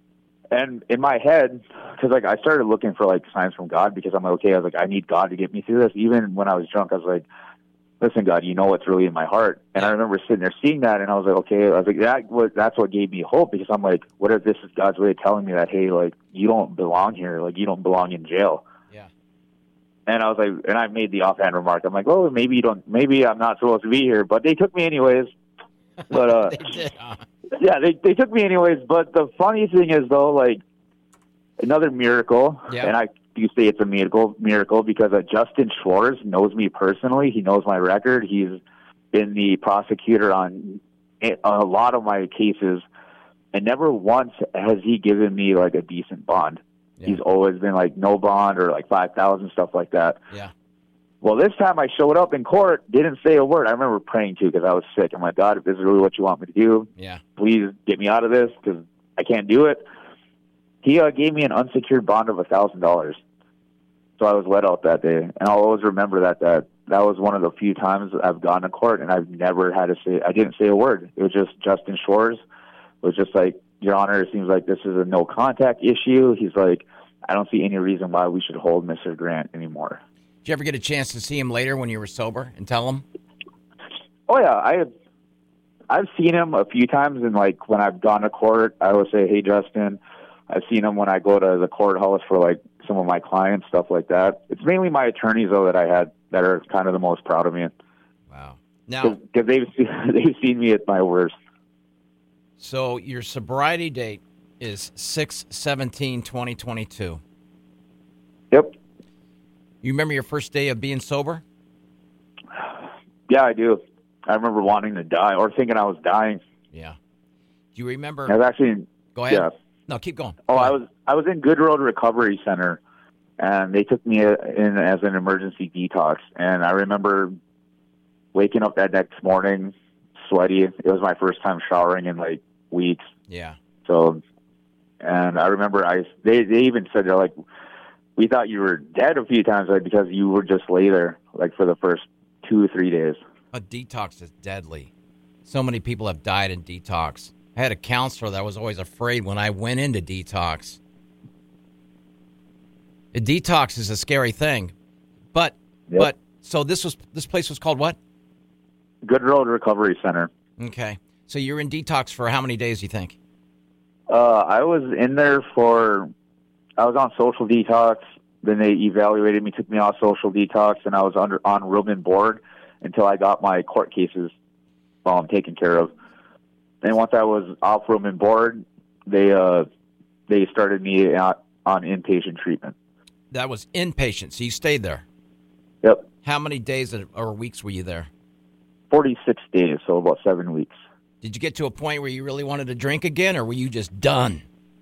and in my head, because like I started looking for like signs from God, because I'm like, okay, I was like, I need God to get me through this. Even when I was drunk, I was like, listen, God, you know what's really in my heart. And I remember sitting there seeing that, and I was like, okay, I was like, that's what gave me hope, because I'm like, what if this is God's way of telling me that, hey, like, you don't belong here, like, you don't belong in jail. Yeah. And I was like, and I made the offhand remark, I'm like, oh, maybe I'm not supposed to be here, but they took me anyways. But they did, huh? Yeah, they took me anyways. But the funny thing is, though, like, another miracle, and I do say it's a miracle because Justin Schwartz knows me personally. He knows my record. He's been the prosecutor on a lot of my cases, and never once has he given me like a decent bond. Yeah. He's always been like no bond or like $5,000, stuff like that. Yeah. Well, this time I showed up in court, didn't say a word. I remember praying too, because I was sick. I'm like, God, if this is really what you want me to do, please get me out of this, because I can't do it. He gave me an unsecured bond of $1,000. So I was let out that day. And I'll always remember that was one of the few times I've gone to court and I've never had to say, I didn't say a word. It was just Justin Schwartz. It was just like, Your Honor, it seems like this is a no contact issue. He's like, I don't see any reason why we should hold Mr. Grant anymore. Did you ever get a chance to see him later when you were sober and tell him? Oh yeah, I've seen him a few times, and like when I've gone to court, I always say, "Hey, Justin." I've seen him when I go to the courthouse for like some of my clients, stuff like that. It's mainly my attorneys though that I had that are kind of the most proud of me. Wow. Now, because they've seen me at my worst. So your sobriety date is 6/17/2022. Yep. You remember your first day of being sober? Yeah, I do. I remember wanting to die or thinking I was dying. Yeah. Do you remember? I was actually. Go ahead. Yeah. No, keep going. Oh, I was in Good Road Recovery Center, and they took me in as an emergency detox. And I remember waking up that next morning, sweaty. It was my first time showering in like weeks. Yeah. So, and I remember they even said, they're like, we thought you were dead a few times, like, because you would just lay there like for the first 2 or 3 days. A detox is deadly. So many people have died in detox. I had a counselor that was always afraid when I went into detox. A detox is a scary thing. But so this place was called what? Good Road Recovery Center. Okay. So you're in detox for how many days, you think? I was in there I was on social detox. Then they evaluated me, took me off social detox, and I was on room and board until I got my court cases taken care of. And once I was off room and board, they started me on inpatient treatment. That was inpatient, so you stayed there? Yep. How many days or weeks were you there? 46 days, so about 7 weeks. Did you get to a point where you really wanted to drink again, or were you just done?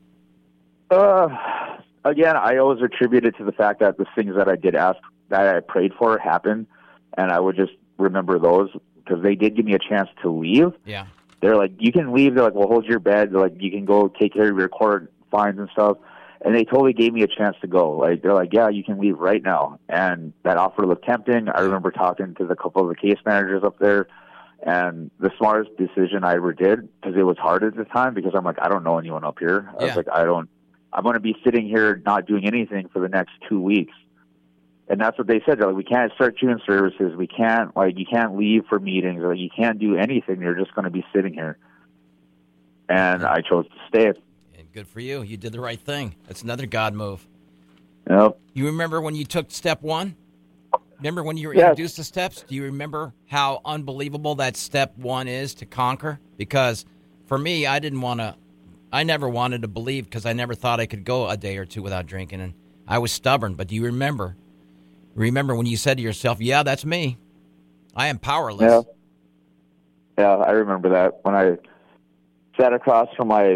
Again, I always attribute it to the fact that the things that I did ask, that I prayed for, happened, and I would just remember those, because they did give me a chance to leave. Yeah. They're like, you can leave. They're like, well, hold your bed. They're like, you can go take care of your court fines and stuff. And they totally gave me a chance to go. Like, they're like, yeah, you can leave right now. And that offer looked tempting. I remember talking to the couple of the case managers up there, and the smartest decision I ever did, because it was hard at the time, because I'm like, I don't know anyone up here. I was like, I'm going to be sitting here not doing anything for the next 2 weeks. And that's what they said. They're like, we can't start doing services. We can't, like, you can't leave for meetings. Like, you can't do anything. You're just going to be sitting here. And I chose to stay. And good for you. You did the right thing. That's another God move. Yep. You remember when you took step one? Remember when you were introduced to steps? Do you remember how unbelievable that step one is to conquer? Because for me, I never wanted to believe, because I never thought I could go a day or two without drinking. And I was stubborn. But do you remember when you said to yourself, yeah, that's me. I am powerless. Yeah, I remember that when I sat across from my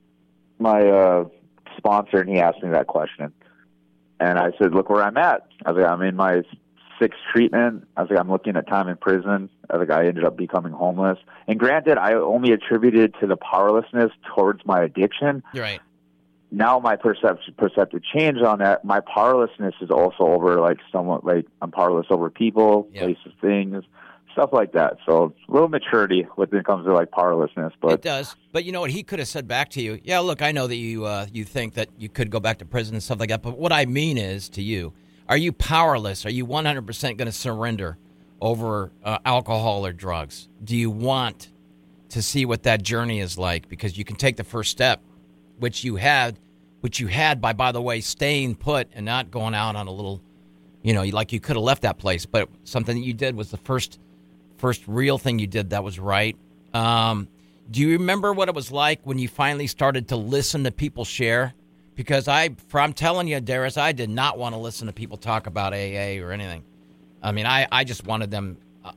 sponsor, and he asked me that question. And I said, look where I'm at. I was like, I'm in my 6th treatment. I was like, I'm looking at time in prison. I was like, I ended up becoming homeless. And granted, I only attributed to the powerlessness towards my addiction. You're right. Now my perceptive change on that, my powerlessness is also over, like, somewhat, like, I'm powerless over people, places, things, stuff like that. So a little maturity when it comes to, like, powerlessness. But it does. But you know what he could have said back to you? Yeah, look, I know that you think that you could go back to prison and stuff like that, but what I mean is to you, are you powerless? Are you 100% going to surrender over alcohol or drugs? Do you want to see what that journey is like? Because you can take the first step, which you had by the way, staying put and not going out on a little, like you could have left that place. But something that you did was the first real thing you did that was right. Do you remember what it was like when you finally started to listen to people share? Because I'm telling you, Darius, I did not want to listen to people talk about AA or anything. I mean, I just wanted them,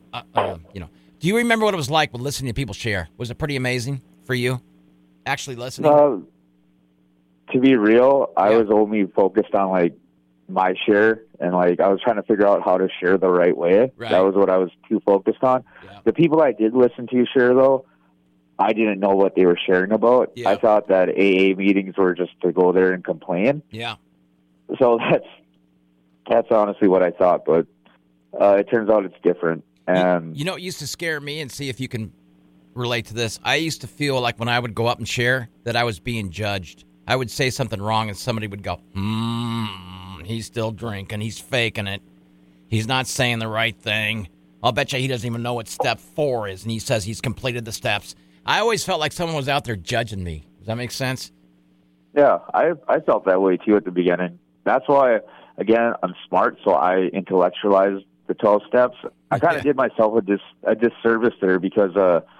Do you remember what it was like with listening to people share? Was it pretty amazing for you, actually listening? To be real, I was only focused on, like, my share, and, like, I was trying to figure out how to share the right way. Right. That was what I was too focused on. Yeah. The people I did listen to share, though, I didn't know what they were sharing about. Yeah. I thought that AA meetings were just to go there and complain. Yeah. So that's honestly what I thought, but it turns out it's different. And you know, it used to scare me, and see if you can relate to this. I used to feel like when I would go up and share that I was being judged. I would say something wrong, and somebody would go, he's still drinking, he's faking it, he's not saying the right thing. I'll bet you he doesn't even know what step 4 is, and he says he's completed the steps. I always felt like someone was out there judging me. Does that make sense? Yeah, I felt that way, too, at the beginning. That's why, again, I'm smart, so I intellectualized the 12 steps. I kind of did myself a disservice there, because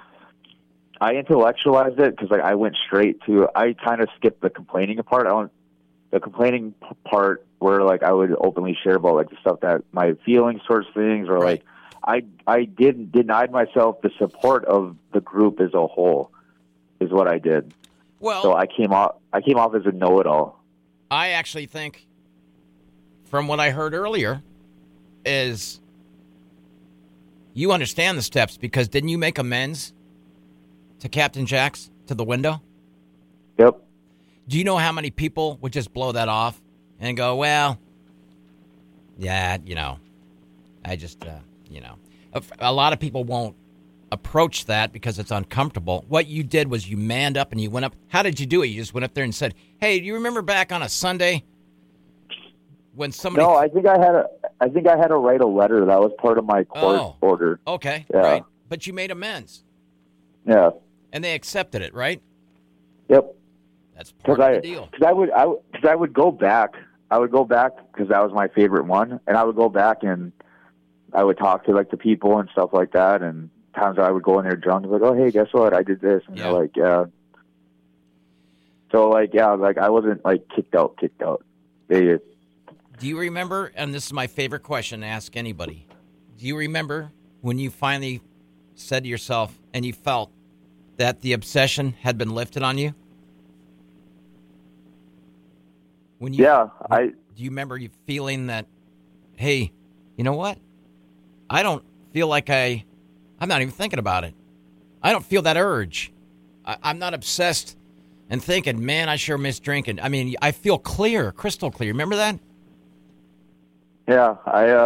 I intellectualized it, because, like, I went straight to, I kind of skipped the complaining part. The complaining part where, like, I would openly share about, like, the stuff that my feelings towards things, or right. Like, I denied myself the support of the group as a whole, is what I did. Well, so I came off as a know-it-all. I actually think, from what I heard earlier, is you understand the steps, because didn't you make amends to Captain Jack's, to the window? Yep. Do you know how many people would just blow that off and go, well, yeah, I just, a lot of people won't approach that because it's uncomfortable. What you did was you manned up and you went up. How did you do it? You just went up there and said, hey, do you remember back on a Sunday when somebody... No, I think I had to write a letter. That was part of my court order. Okay, yeah. Right. But you made amends. Yeah. And they accepted it, right? Yep. That's part of the deal. Because I would go back. I would go back because that was my favorite one, and I would go back and I would talk to, like, the people and stuff like that. And times I would go in there drunk, like, oh, hey, guess what? I did this, and they're like, yeah. So, like, yeah, like, I wasn't, like, kicked out. Do you remember? And this is my favorite question to ask anybody. Do you remember when you finally said to yourself and you felt that the obsession had been lifted on you? Do you remember you feeling that, hey, you know what? I don't feel like I'm not even thinking about it. I don't feel that urge. I'm not obsessed and thinking, man, I sure miss drinking. I mean, I feel clear, crystal clear. Remember that? Yeah,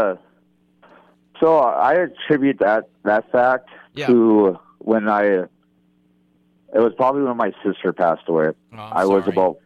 so I attribute that fact to when it was probably when my sister passed away. Oh, I was about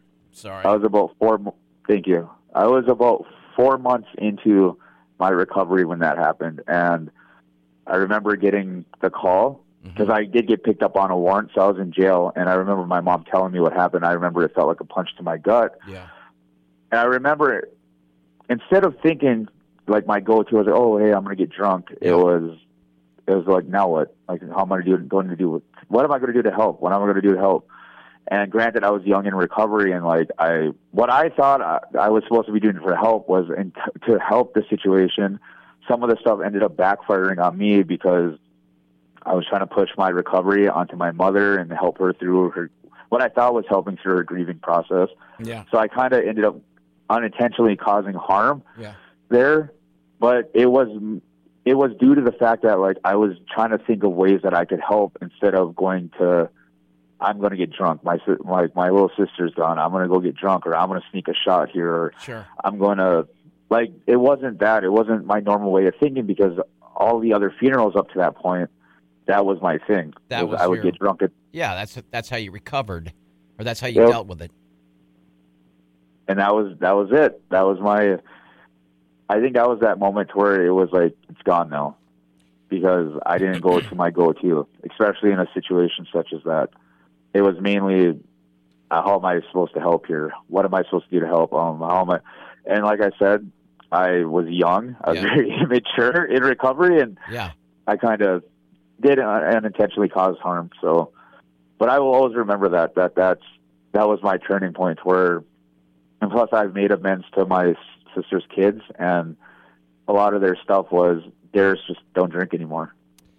thank you. I was about 4 months into my recovery when that happened, and I remember getting the call because I did get picked up on a warrant, so I was in jail, and I remember my mom telling me what happened. I remember it felt like a punch to my gut. Yeah. And I remember, instead of thinking, like, my go-to was, oh, hey, I'm going to get drunk, it was like, now what? Like, how am I going to do? What am I going to do to help? What am I going to do to help? And granted, I was young in recovery, and like what I thought I was supposed to be doing for help was to help the situation. Some of the stuff ended up backfiring on me because I was trying to push my recovery onto my mother and help her through what I thought was helping through her grieving process. Yeah. So I kind of ended up unintentionally causing harm there, but it was due to the fact that, like, I was trying to think of ways that I could help instead of going to, I'm going to get drunk. My little sister's gone. I'm going to go get drunk, or I'm going to sneak a shot here, or I'm going to, like, it wasn't that. It wasn't my normal way of thinking, because all the other funerals up to that point, that was my thing. I would get drunk. That's how you recovered, or that's how you dealt with it. And that was it. That was I think that was that moment where it was like, it's gone now, because I didn't go to my go-to, especially in a situation such as that. It was mainly, how am I supposed to help here? What am I supposed to do to help? How am I? And like I said, I was young. I was very immature in recovery, and I kind of did unintentionally cause harm. So, but I will always remember that was my turning point. Where, and plus, I've made amends to my sister's kids, and a lot of their stuff was theirs. Just don't drink anymore.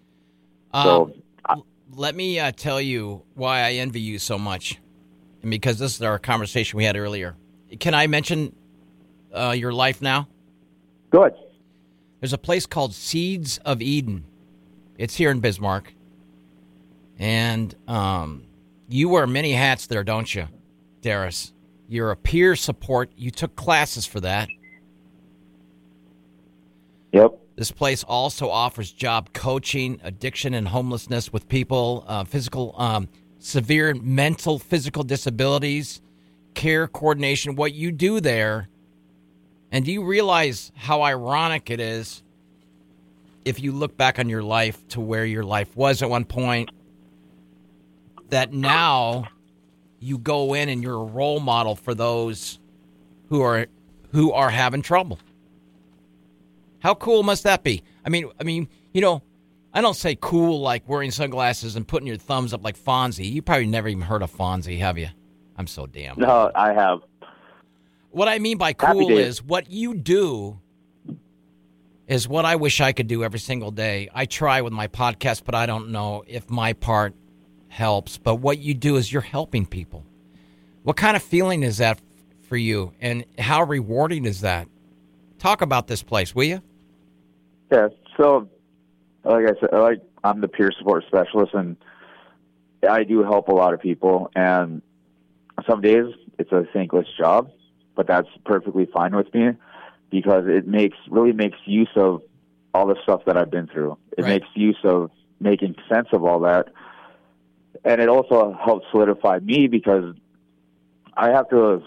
Let me tell you why I envy you so much, and because this is our conversation we had earlier. Can I mention your life now? Go ahead. There's a place called Seeds of Eden. It's here in Bismarck. And you wear many hats there, don't you, Darris? You're a peer support. You took classes for that. Yep. This place also offers job coaching, addiction and homelessness with people, severe mental, physical disabilities, care coordination. What you do there, and do you realize how ironic it is if you look back on your life to where your life was at one point, that now you go in and you're a role model for those who are having trouble. How cool must that be? I mean, you know, I don't say cool like wearing sunglasses and putting your thumbs up like Fonzie. You probably never even heard of Fonzie, have you? I'm so damn. No, I have. What I mean by cool is what you do is what I wish I could do every single day. I try with my podcast, but I don't know if my part helps. But what you do is you're helping people. What kind of feeling is that for you, and how rewarding is that? Talk about this place, will you? Yeah, so like I said, I'm the peer support specialist, and I do help a lot of people. And some days it's a thankless job, but that's perfectly fine with me, because it really makes use of all the stuff that I've been through. It makes use of making sense of all that. And it also helps solidify me, because I have to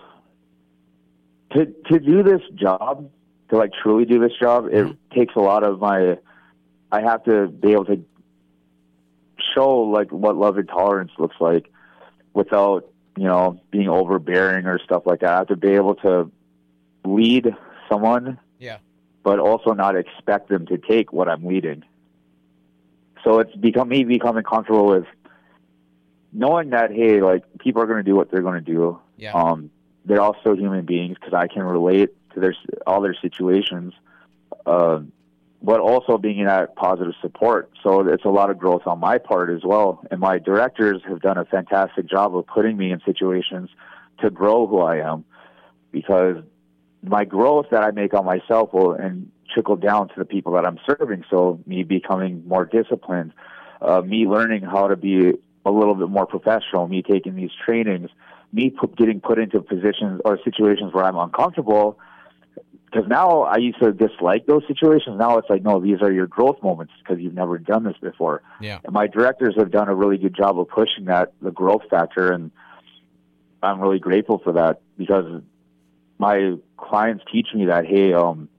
do this job, to like truly do this job, it takes a lot of I have to be able to show like what love and tolerance looks like without, being overbearing or stuff like that. I have to be able to lead someone, but also not expect them to take what I'm leading. So it's becoming comfortable with knowing that, hey, like, people are going to do what they're going to do. Yeah. They're also human beings, because I can relate to all their situations, but also being in that positive support. So it's a lot of growth on my part as well. And my directors have done a fantastic job of putting me in situations to grow who I am, because my growth that I make on myself will and trickle down to the people that I'm serving. So me becoming more disciplined, me learning how to be a little bit more professional, me taking these trainings, me getting put into positions or situations where I'm uncomfortable. Because now I used to dislike those situations. Now it's like, no, these are your growth moments because you've never done this before. Yeah. And my directors have done a really good job of pushing the growth factor, and I'm really grateful for that because my clients teach me that, hey,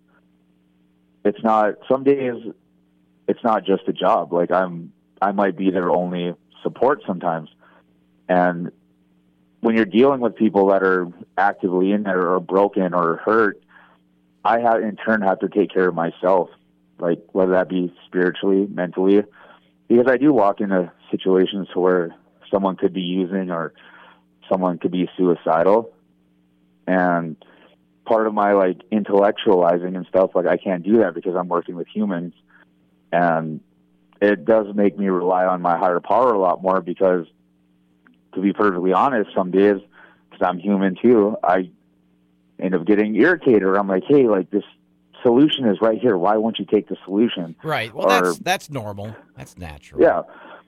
it's not, some days it's not just a job. Like I might be their only support sometimes. And when you're dealing with people that are actively in there or broken or hurt, I have in turn have to take care of myself, like whether that be spiritually, mentally, because I do walk into situations where someone could be using or someone could be suicidal. And part of my like intellectualizing and stuff, like I can't do that because I'm working with humans. And it does make me rely on my higher power a lot more because, to be perfectly honest, some days, because I'm human too, I end up getting irritated. Or I'm like, hey, like this solution is right here. Why won't you take the solution? Right. Well, that's normal. That's natural. Yeah.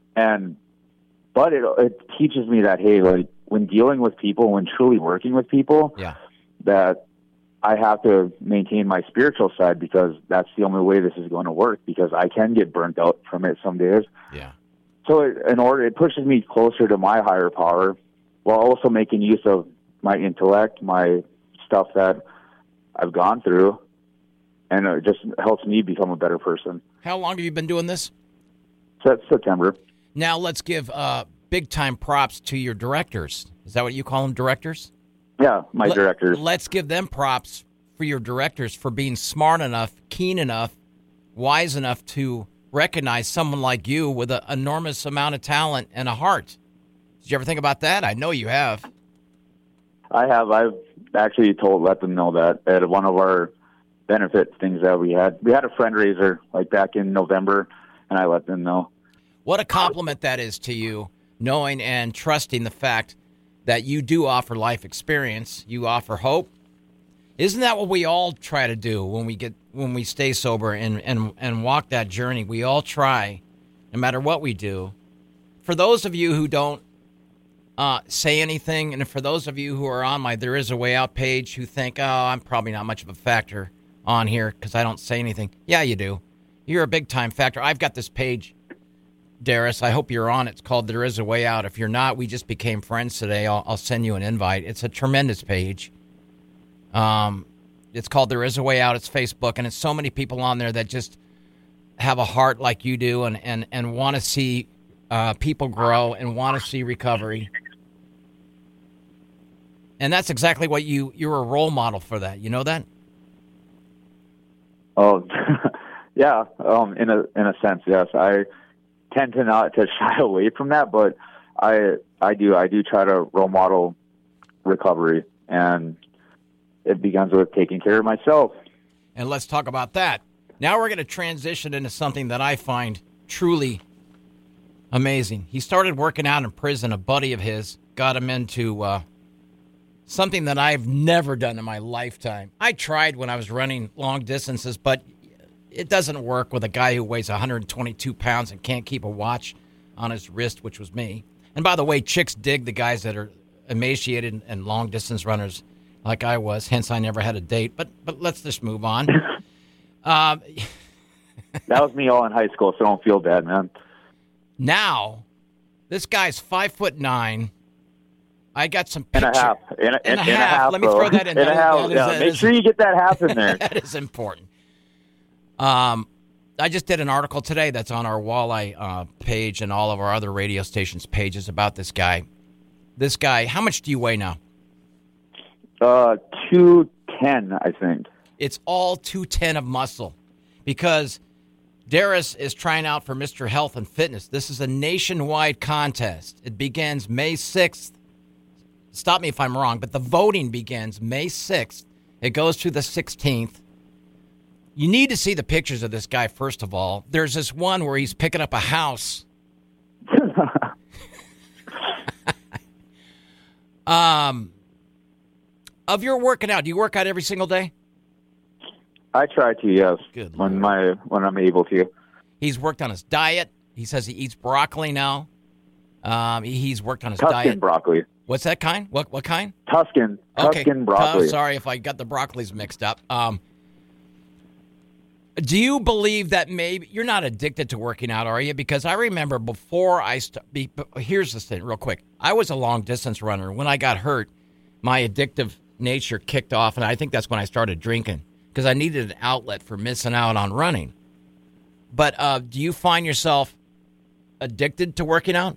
But it teaches me that, hey, like when dealing with people, when truly working with people, yeah, that I have to maintain my spiritual side because that's the only way this is going to work, because I can get burnt out from it some days. Yeah. So it pushes me closer to my higher power while also making use of my intellect, my stuff that I've gone through, and it just helps me become a better person. How long have you been doing this? Since September. Now let's give big-time props to your directors. Is that what you call them, directors? Yeah, my directors. Let's give them props for your directors for being smart enough, keen enough, wise enough to recognize someone like you with an enormous amount of talent and a heart. Did you ever think about that? I know you have. I have. I've actually let them know that at one of our benefit things that we had a fundraiser like back in November, and I let them know. What a compliment that is to you, knowing and trusting the fact that you do offer life experience, you offer hope. Isn't that what we all try to do when we stay sober and walk that journey? We all try, no matter what we do. For those of you who don't say anything, and for those of you who are on my There Is a Way Out page who think, oh, I'm probably not much of a factor on here because I don't say anything. Yeah, you do. You're a big-time factor. I've got this page, Darius. I hope you're on. It's called There Is a Way Out. If you're not, we just became friends today. I'll send you an invite. It's a tremendous page. It's called There Is a Way Out. It's Facebook, and it's so many people on there that just have a heart like you do and want to see people grow and want to see recovery. And that's exactly what you're a role model for that. You know that? Oh, yeah. In a sense, yes. I tend to not to shy away from that, but I do try to role model recovery, and it begins with taking care of myself. And let's talk about that. Now we're going to transition into something that I find truly amazing. He started working out in prison. A buddy of his got him into something that I've never done in my lifetime. I tried when I was running long distances, but it doesn't work with a guy who weighs 122 pounds and can't keep a watch on his wrist, which was me. And by the way, chicks dig the guys that are emaciated and long distance runners like I was, hence I never had a date. But let's just move on. That was me all in high school, so don't feel bad, man. Now, this guy's 5'9". I got some pictures. And a half. And a half. Let me throw that in. And a half. Yeah. Make sure you get that half in there. That is important. I just did an article today that's on our Walleye page and all of our other radio stations' pages about this guy. This guy, how much do you weigh now? 210, I think. It's all 210 of muscle because Darius is trying out for Mr. Health and Fitness. This is a nationwide contest. It begins May 6th. Stop me if I'm wrong, but the voting begins May 6th. It goes to the 16th. You need to see the pictures of this guy, first of all. There's this one where he's picking up a house. Of your working out, do you work out every single day? I try to, yes. Good when I'm able to. He's worked on his diet. He says he eats broccoli now. He's worked on his diet. Broccoli. What's that kind? What kind? Tuscan. Okay. Tuscan broccoli. Sorry if I got the broccolis mixed up. Do you believe that maybe you're not addicted to working out, are you? Because I remember before here's the thing, real quick. I was a long distance runner. When I got hurt, my addictive nature kicked off, and I think that's when I started drinking because I needed an outlet for missing out on running. But do you find yourself addicted to working out?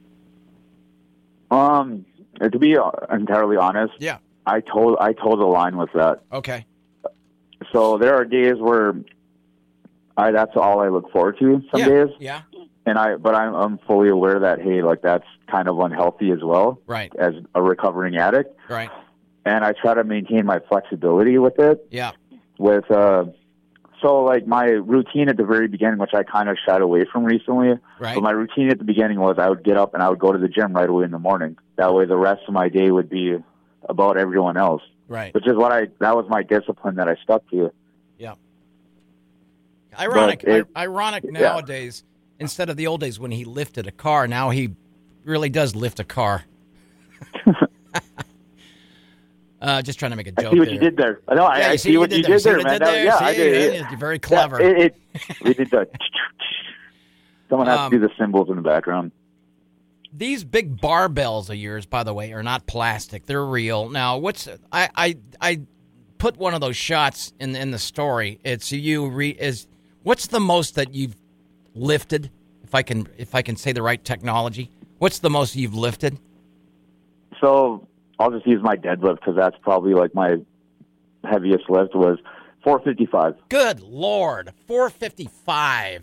To be entirely honest, yeah, I told the line with that. Okay. So there are days where that's all I look forward to. Some days, yeah. But I'm fully aware that hey, like that's kind of unhealthy as well. Right. As a recovering addict. Right. And I try to maintain my flexibility with it. Yeah. With so like my routine at the very beginning, which I kind of shied away from recently. Right. But my routine at the beginning was I would get up and I would go to the gym right away in the morning. That way, the rest of my day would be about everyone else. Right. Which is that was my discipline that I stuck to. Yeah. Ironic nowadays, instead of the old days when he lifted a car, now he really does lift a car. Just trying to make a joke. I see what you did there. No, I see what you did there, man. I did. You're very clever. We did that. Someone has to do the symbols in the background. These big barbells of yours, by the way, are not plastic. They're real. Now, I put one of those shots in the story. It's what's the most that you've lifted? If I can say the right technology, what's the most you've lifted? So I'll just use my deadlift because that's probably like my heaviest lift was 455. Good Lord, 455.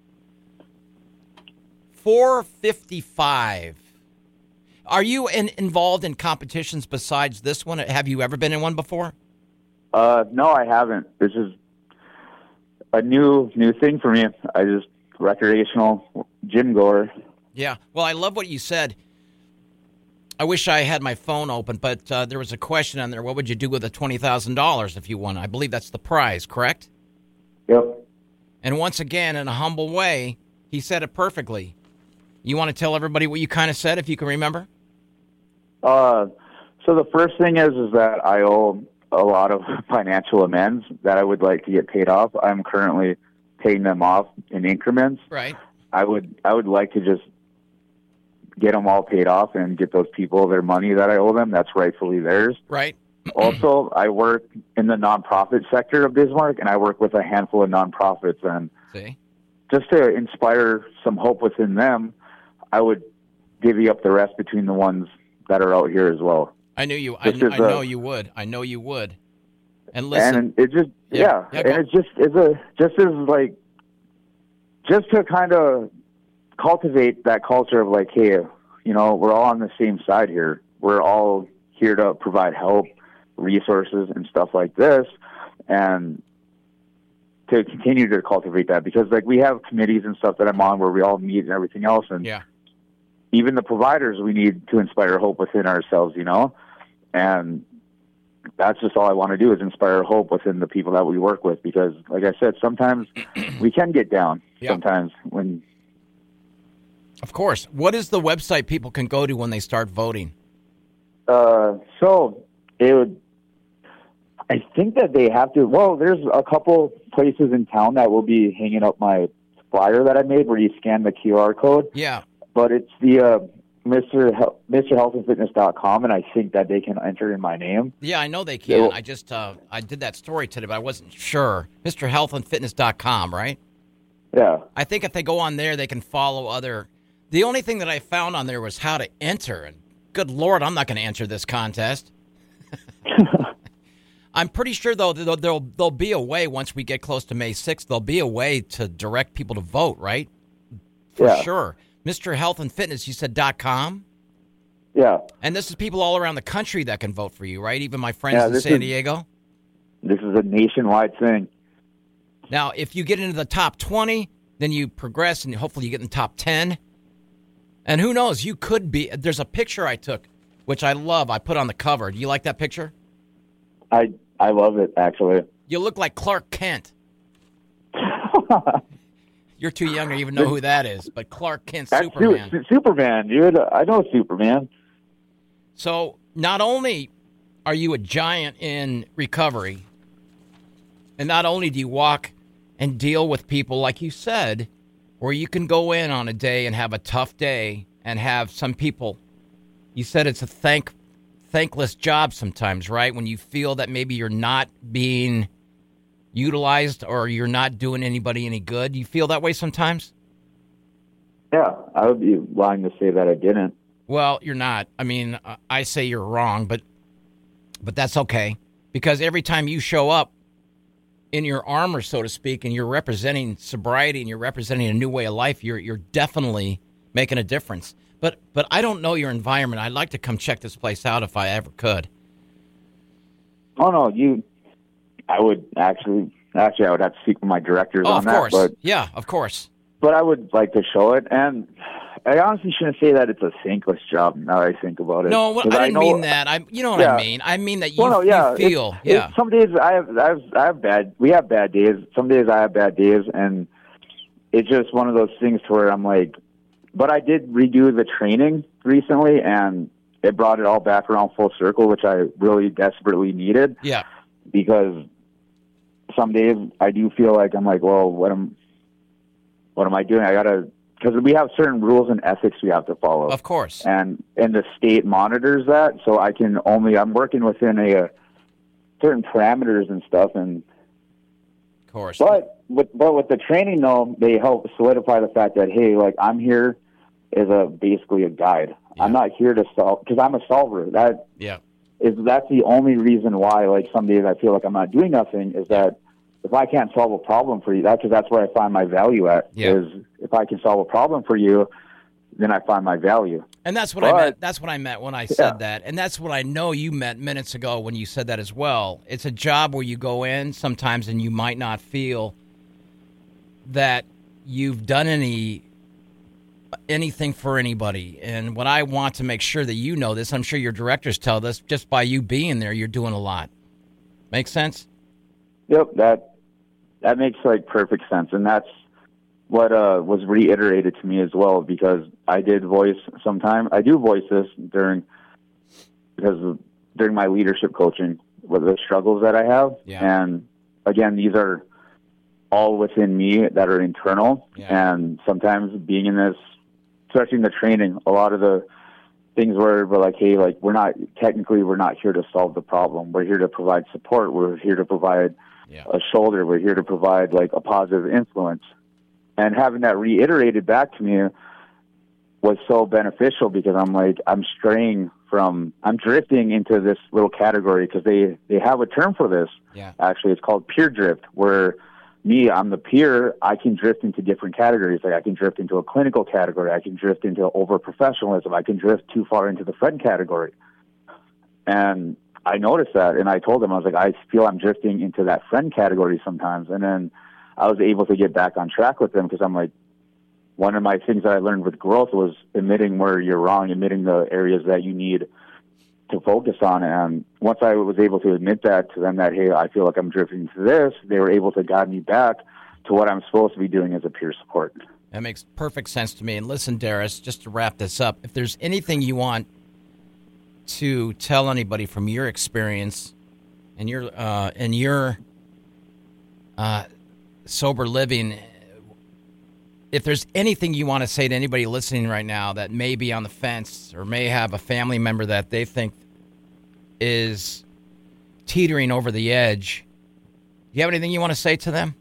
455. Are you involved in competitions besides this one? Have you ever been in one before? No, I haven't. This is a new thing for me. I just recreational gym goer. Yeah. Well, I love what you said. I wish I had my phone open, but there was a question on there. What would you do with the $20,000 if you won? I believe that's the prize, correct? Yep. And once again, in a humble way, he said it perfectly. You want to tell everybody what you kind of said, if you can remember? So the first thing is that I owe a lot of financial amends that I would like to get paid off. I'm currently paying them off in increments. Right. I would like to just get them all paid off and get those people their money that I owe them. That's rightfully theirs. Right. Also, I work in the nonprofit sector of Bismarck, and I work with a handful of nonprofits. And just to inspire some hope within them, I would divvy up the rest between the ones that are out here as well. I knew you. I know you would. I know you would. And listen, and it just and it's just to kind of cultivate that culture of like, hey, you know, we're all on the same side here. We're all here to provide help, resources, and stuff like this, and to continue to cultivate that because like we have committees and stuff that I'm on where we all meet and everything else, and even the providers we need to inspire hope within ourselves, you know, and that's just all I want to do is inspire hope within the people that we work with because, like I said, sometimes we can get down. Sometimes when. Of course. What is the website people can go to when they start voting? So it would. I think that they have to. Well, there's a couple places in town that will be hanging up my flyer that I made where you scan the QR code. Yeah. But it's the MrHealthandFitness.com, and I think that they can enter in my name. Yeah, I know they can. I just I did that story today, but I wasn't sure. MrHealthandFitness.com, right? Yeah. I think if they go on there, they can follow other. The only thing that I found on there was how to enter, and good Lord, I'm not going to enter this contest. I'm pretty sure, though, there'll be a way once we get close to May 6th, there'll be a way to direct people to vote, right? For sure. Mr. Health and Fitness, you said .com? Yeah. And this is people all around the country that can vote for you, right? Even my friends in San Diego? This is a nationwide thing. Now, if you get into the top 20, then you progress, and hopefully you get in the top 10. And who knows, you could be. There's a picture I took, which I love. I put on the cover. Do you like that picture? I love it, actually. You look like Clark Kent. You're too young to even know who that is, but Clark Kent, Superman. Superman, dude. I know Superman. So not only are you a giant in recovery, and not only do you walk and deal with people, like you said, where you can go in on a day and have a tough day and have some people, you said it's a thankless job sometimes, right? When you feel that maybe you're not being utilized or you're not doing anybody any good. You feel that way sometimes? Yeah, I would be lying to say that I didn't. Well, you're not. I mean, I say you're wrong, but that's okay. Because every time you show up in your armor, so to speak, and you're representing sobriety and you're representing a new way of life, you're definitely making a difference. But I don't know your environment. I'd like to come check this place out if I ever could. Oh, no, I would actually, I would have to speak with my directors on that. Of course. Yeah, of course. But I would like to show it. And I honestly shouldn't say that it's a thankless job now that I think about it. No, well, I didn't mean that. You know what I mean. I mean that you, you feel. Some days I have bad. We have bad days. Some days I have bad days, and it's just one of those things to where I'm like. But I did redo the training recently, and it brought it all back around full circle, which I really desperately needed. Yeah. Because some days I do feel like I'm like, well, what am I doing? Because we have certain rules and ethics we have to follow. Of course. And the state monitors that, so I'm working within a certain parameters and stuff. And of course. But with the training, though, they help solidify the fact that, hey, like, I'm here as basically a guide. Yeah. I'm not here to solve, because I'm a solver. That's the only reason why, like, some days I feel like I'm not doing nothing, is that if I can't solve a problem for you, that's where I find my value at. Yeah. Is if I can solve a problem for you, then I find my value. And that's what I meant. That's what I meant when I said that. And that's what I know you meant minutes ago when you said that as well. It's a job where you go in sometimes and you might not feel that you've done anything for anybody. And what I want to make sure that you know this, I'm sure your directors tell this, just by you being there, you're doing a lot. Make sense? Yep, that makes like perfect sense. And that's what was reiterated to me as well, because I do voice this during my leadership coaching with the struggles that I have. Yeah. And again, these are all within me that are internal. Yeah. And sometimes being in this, especially in the training, a lot of the things where we're like, hey, like, we're not here to solve the problem. We're here to provide support. We're here to provide a shoulder. We're here to provide like a positive influence. And having that reiterated back to me was so beneficial, because I'm like, I'm drifting into this little category, because they have a term for this. Yeah. Actually, it's called peer drift, where I'm the peer. I can drift into different categories. Like, I can drift into a clinical category. I can drift into over-professionalism. I can drift too far into the friend category. And I noticed that, and I told them, I was like, I feel I'm drifting into that friend category sometimes. And then I was able to get back on track with them, because I'm like, one of my things that I learned with growth was admitting where you're wrong, admitting the areas that you need to focus on. And once I was able to admit that to them, that, hey, I feel like I'm drifting to this, they were able to guide me back to what I'm supposed to be doing as a peer support. That makes perfect sense to me. And listen, Darius, just to wrap this up, if there's anything you want to tell anybody from your experience and your sober living, if there's anything you want to say to anybody listening right now that may be on the fence or may have a family member that they think is teetering over the edge, do you have anything you want to say to them?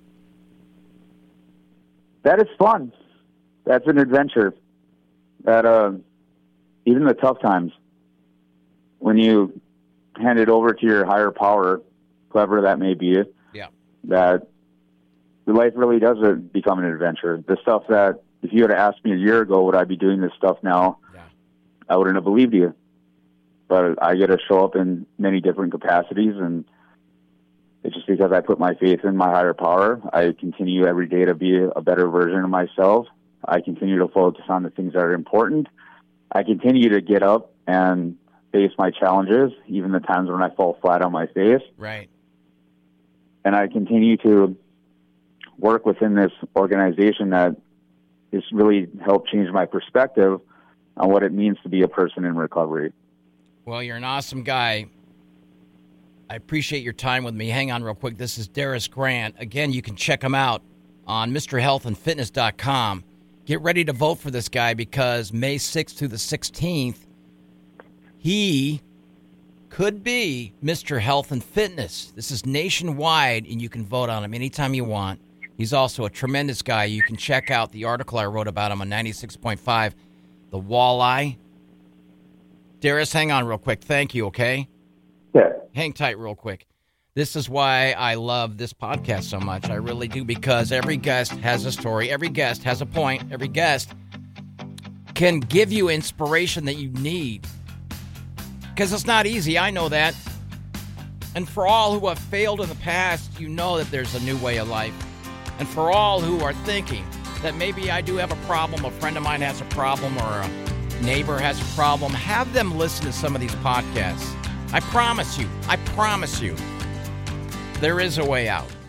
That is fun. That's an adventure. That even the tough times, when you hand it over to your higher power, whoever that may be, that the life really does become an adventure. The stuff that, if you had asked me a year ago, would I be doing this stuff now, I wouldn't have believed you. But I get to show up in many different capacities, and it's just because I put my faith in my higher power. I continue every day to be a better version of myself. I continue to focus on the things that are important. I continue to get up and face my challenges, even the times when I fall flat on my face. Right. And I continue to work within this organization that has really helped change my perspective on what it means to be a person in recovery. Well, you're an awesome guy. I appreciate your time with me. Hang on real quick. This is Darius Grant. Again, you can check him out on MrHealthAndFitness.com. Get ready to vote for this guy because May 6th through the 16th, he could be Mr. Health and Fitness. This is nationwide, and you can vote on him anytime you want. He's also a tremendous guy. You can check out the article I wrote about him on 96.5, The Walleye. Darius, hang on real quick. Thank you, okay? Yeah. Hang tight real quick. This is why I love this podcast so much. I really do, because every guest has a story. Every guest has a point. Every guest can give you inspiration that you need. Because it's not easy. I know that. And for all who have failed in the past, you know that there's a new way of life. And for all who are thinking that maybe I do have a problem, a friend of mine has a problem, or a neighbor has a problem, have them listen to some of these podcasts. I promise you, there is a way out.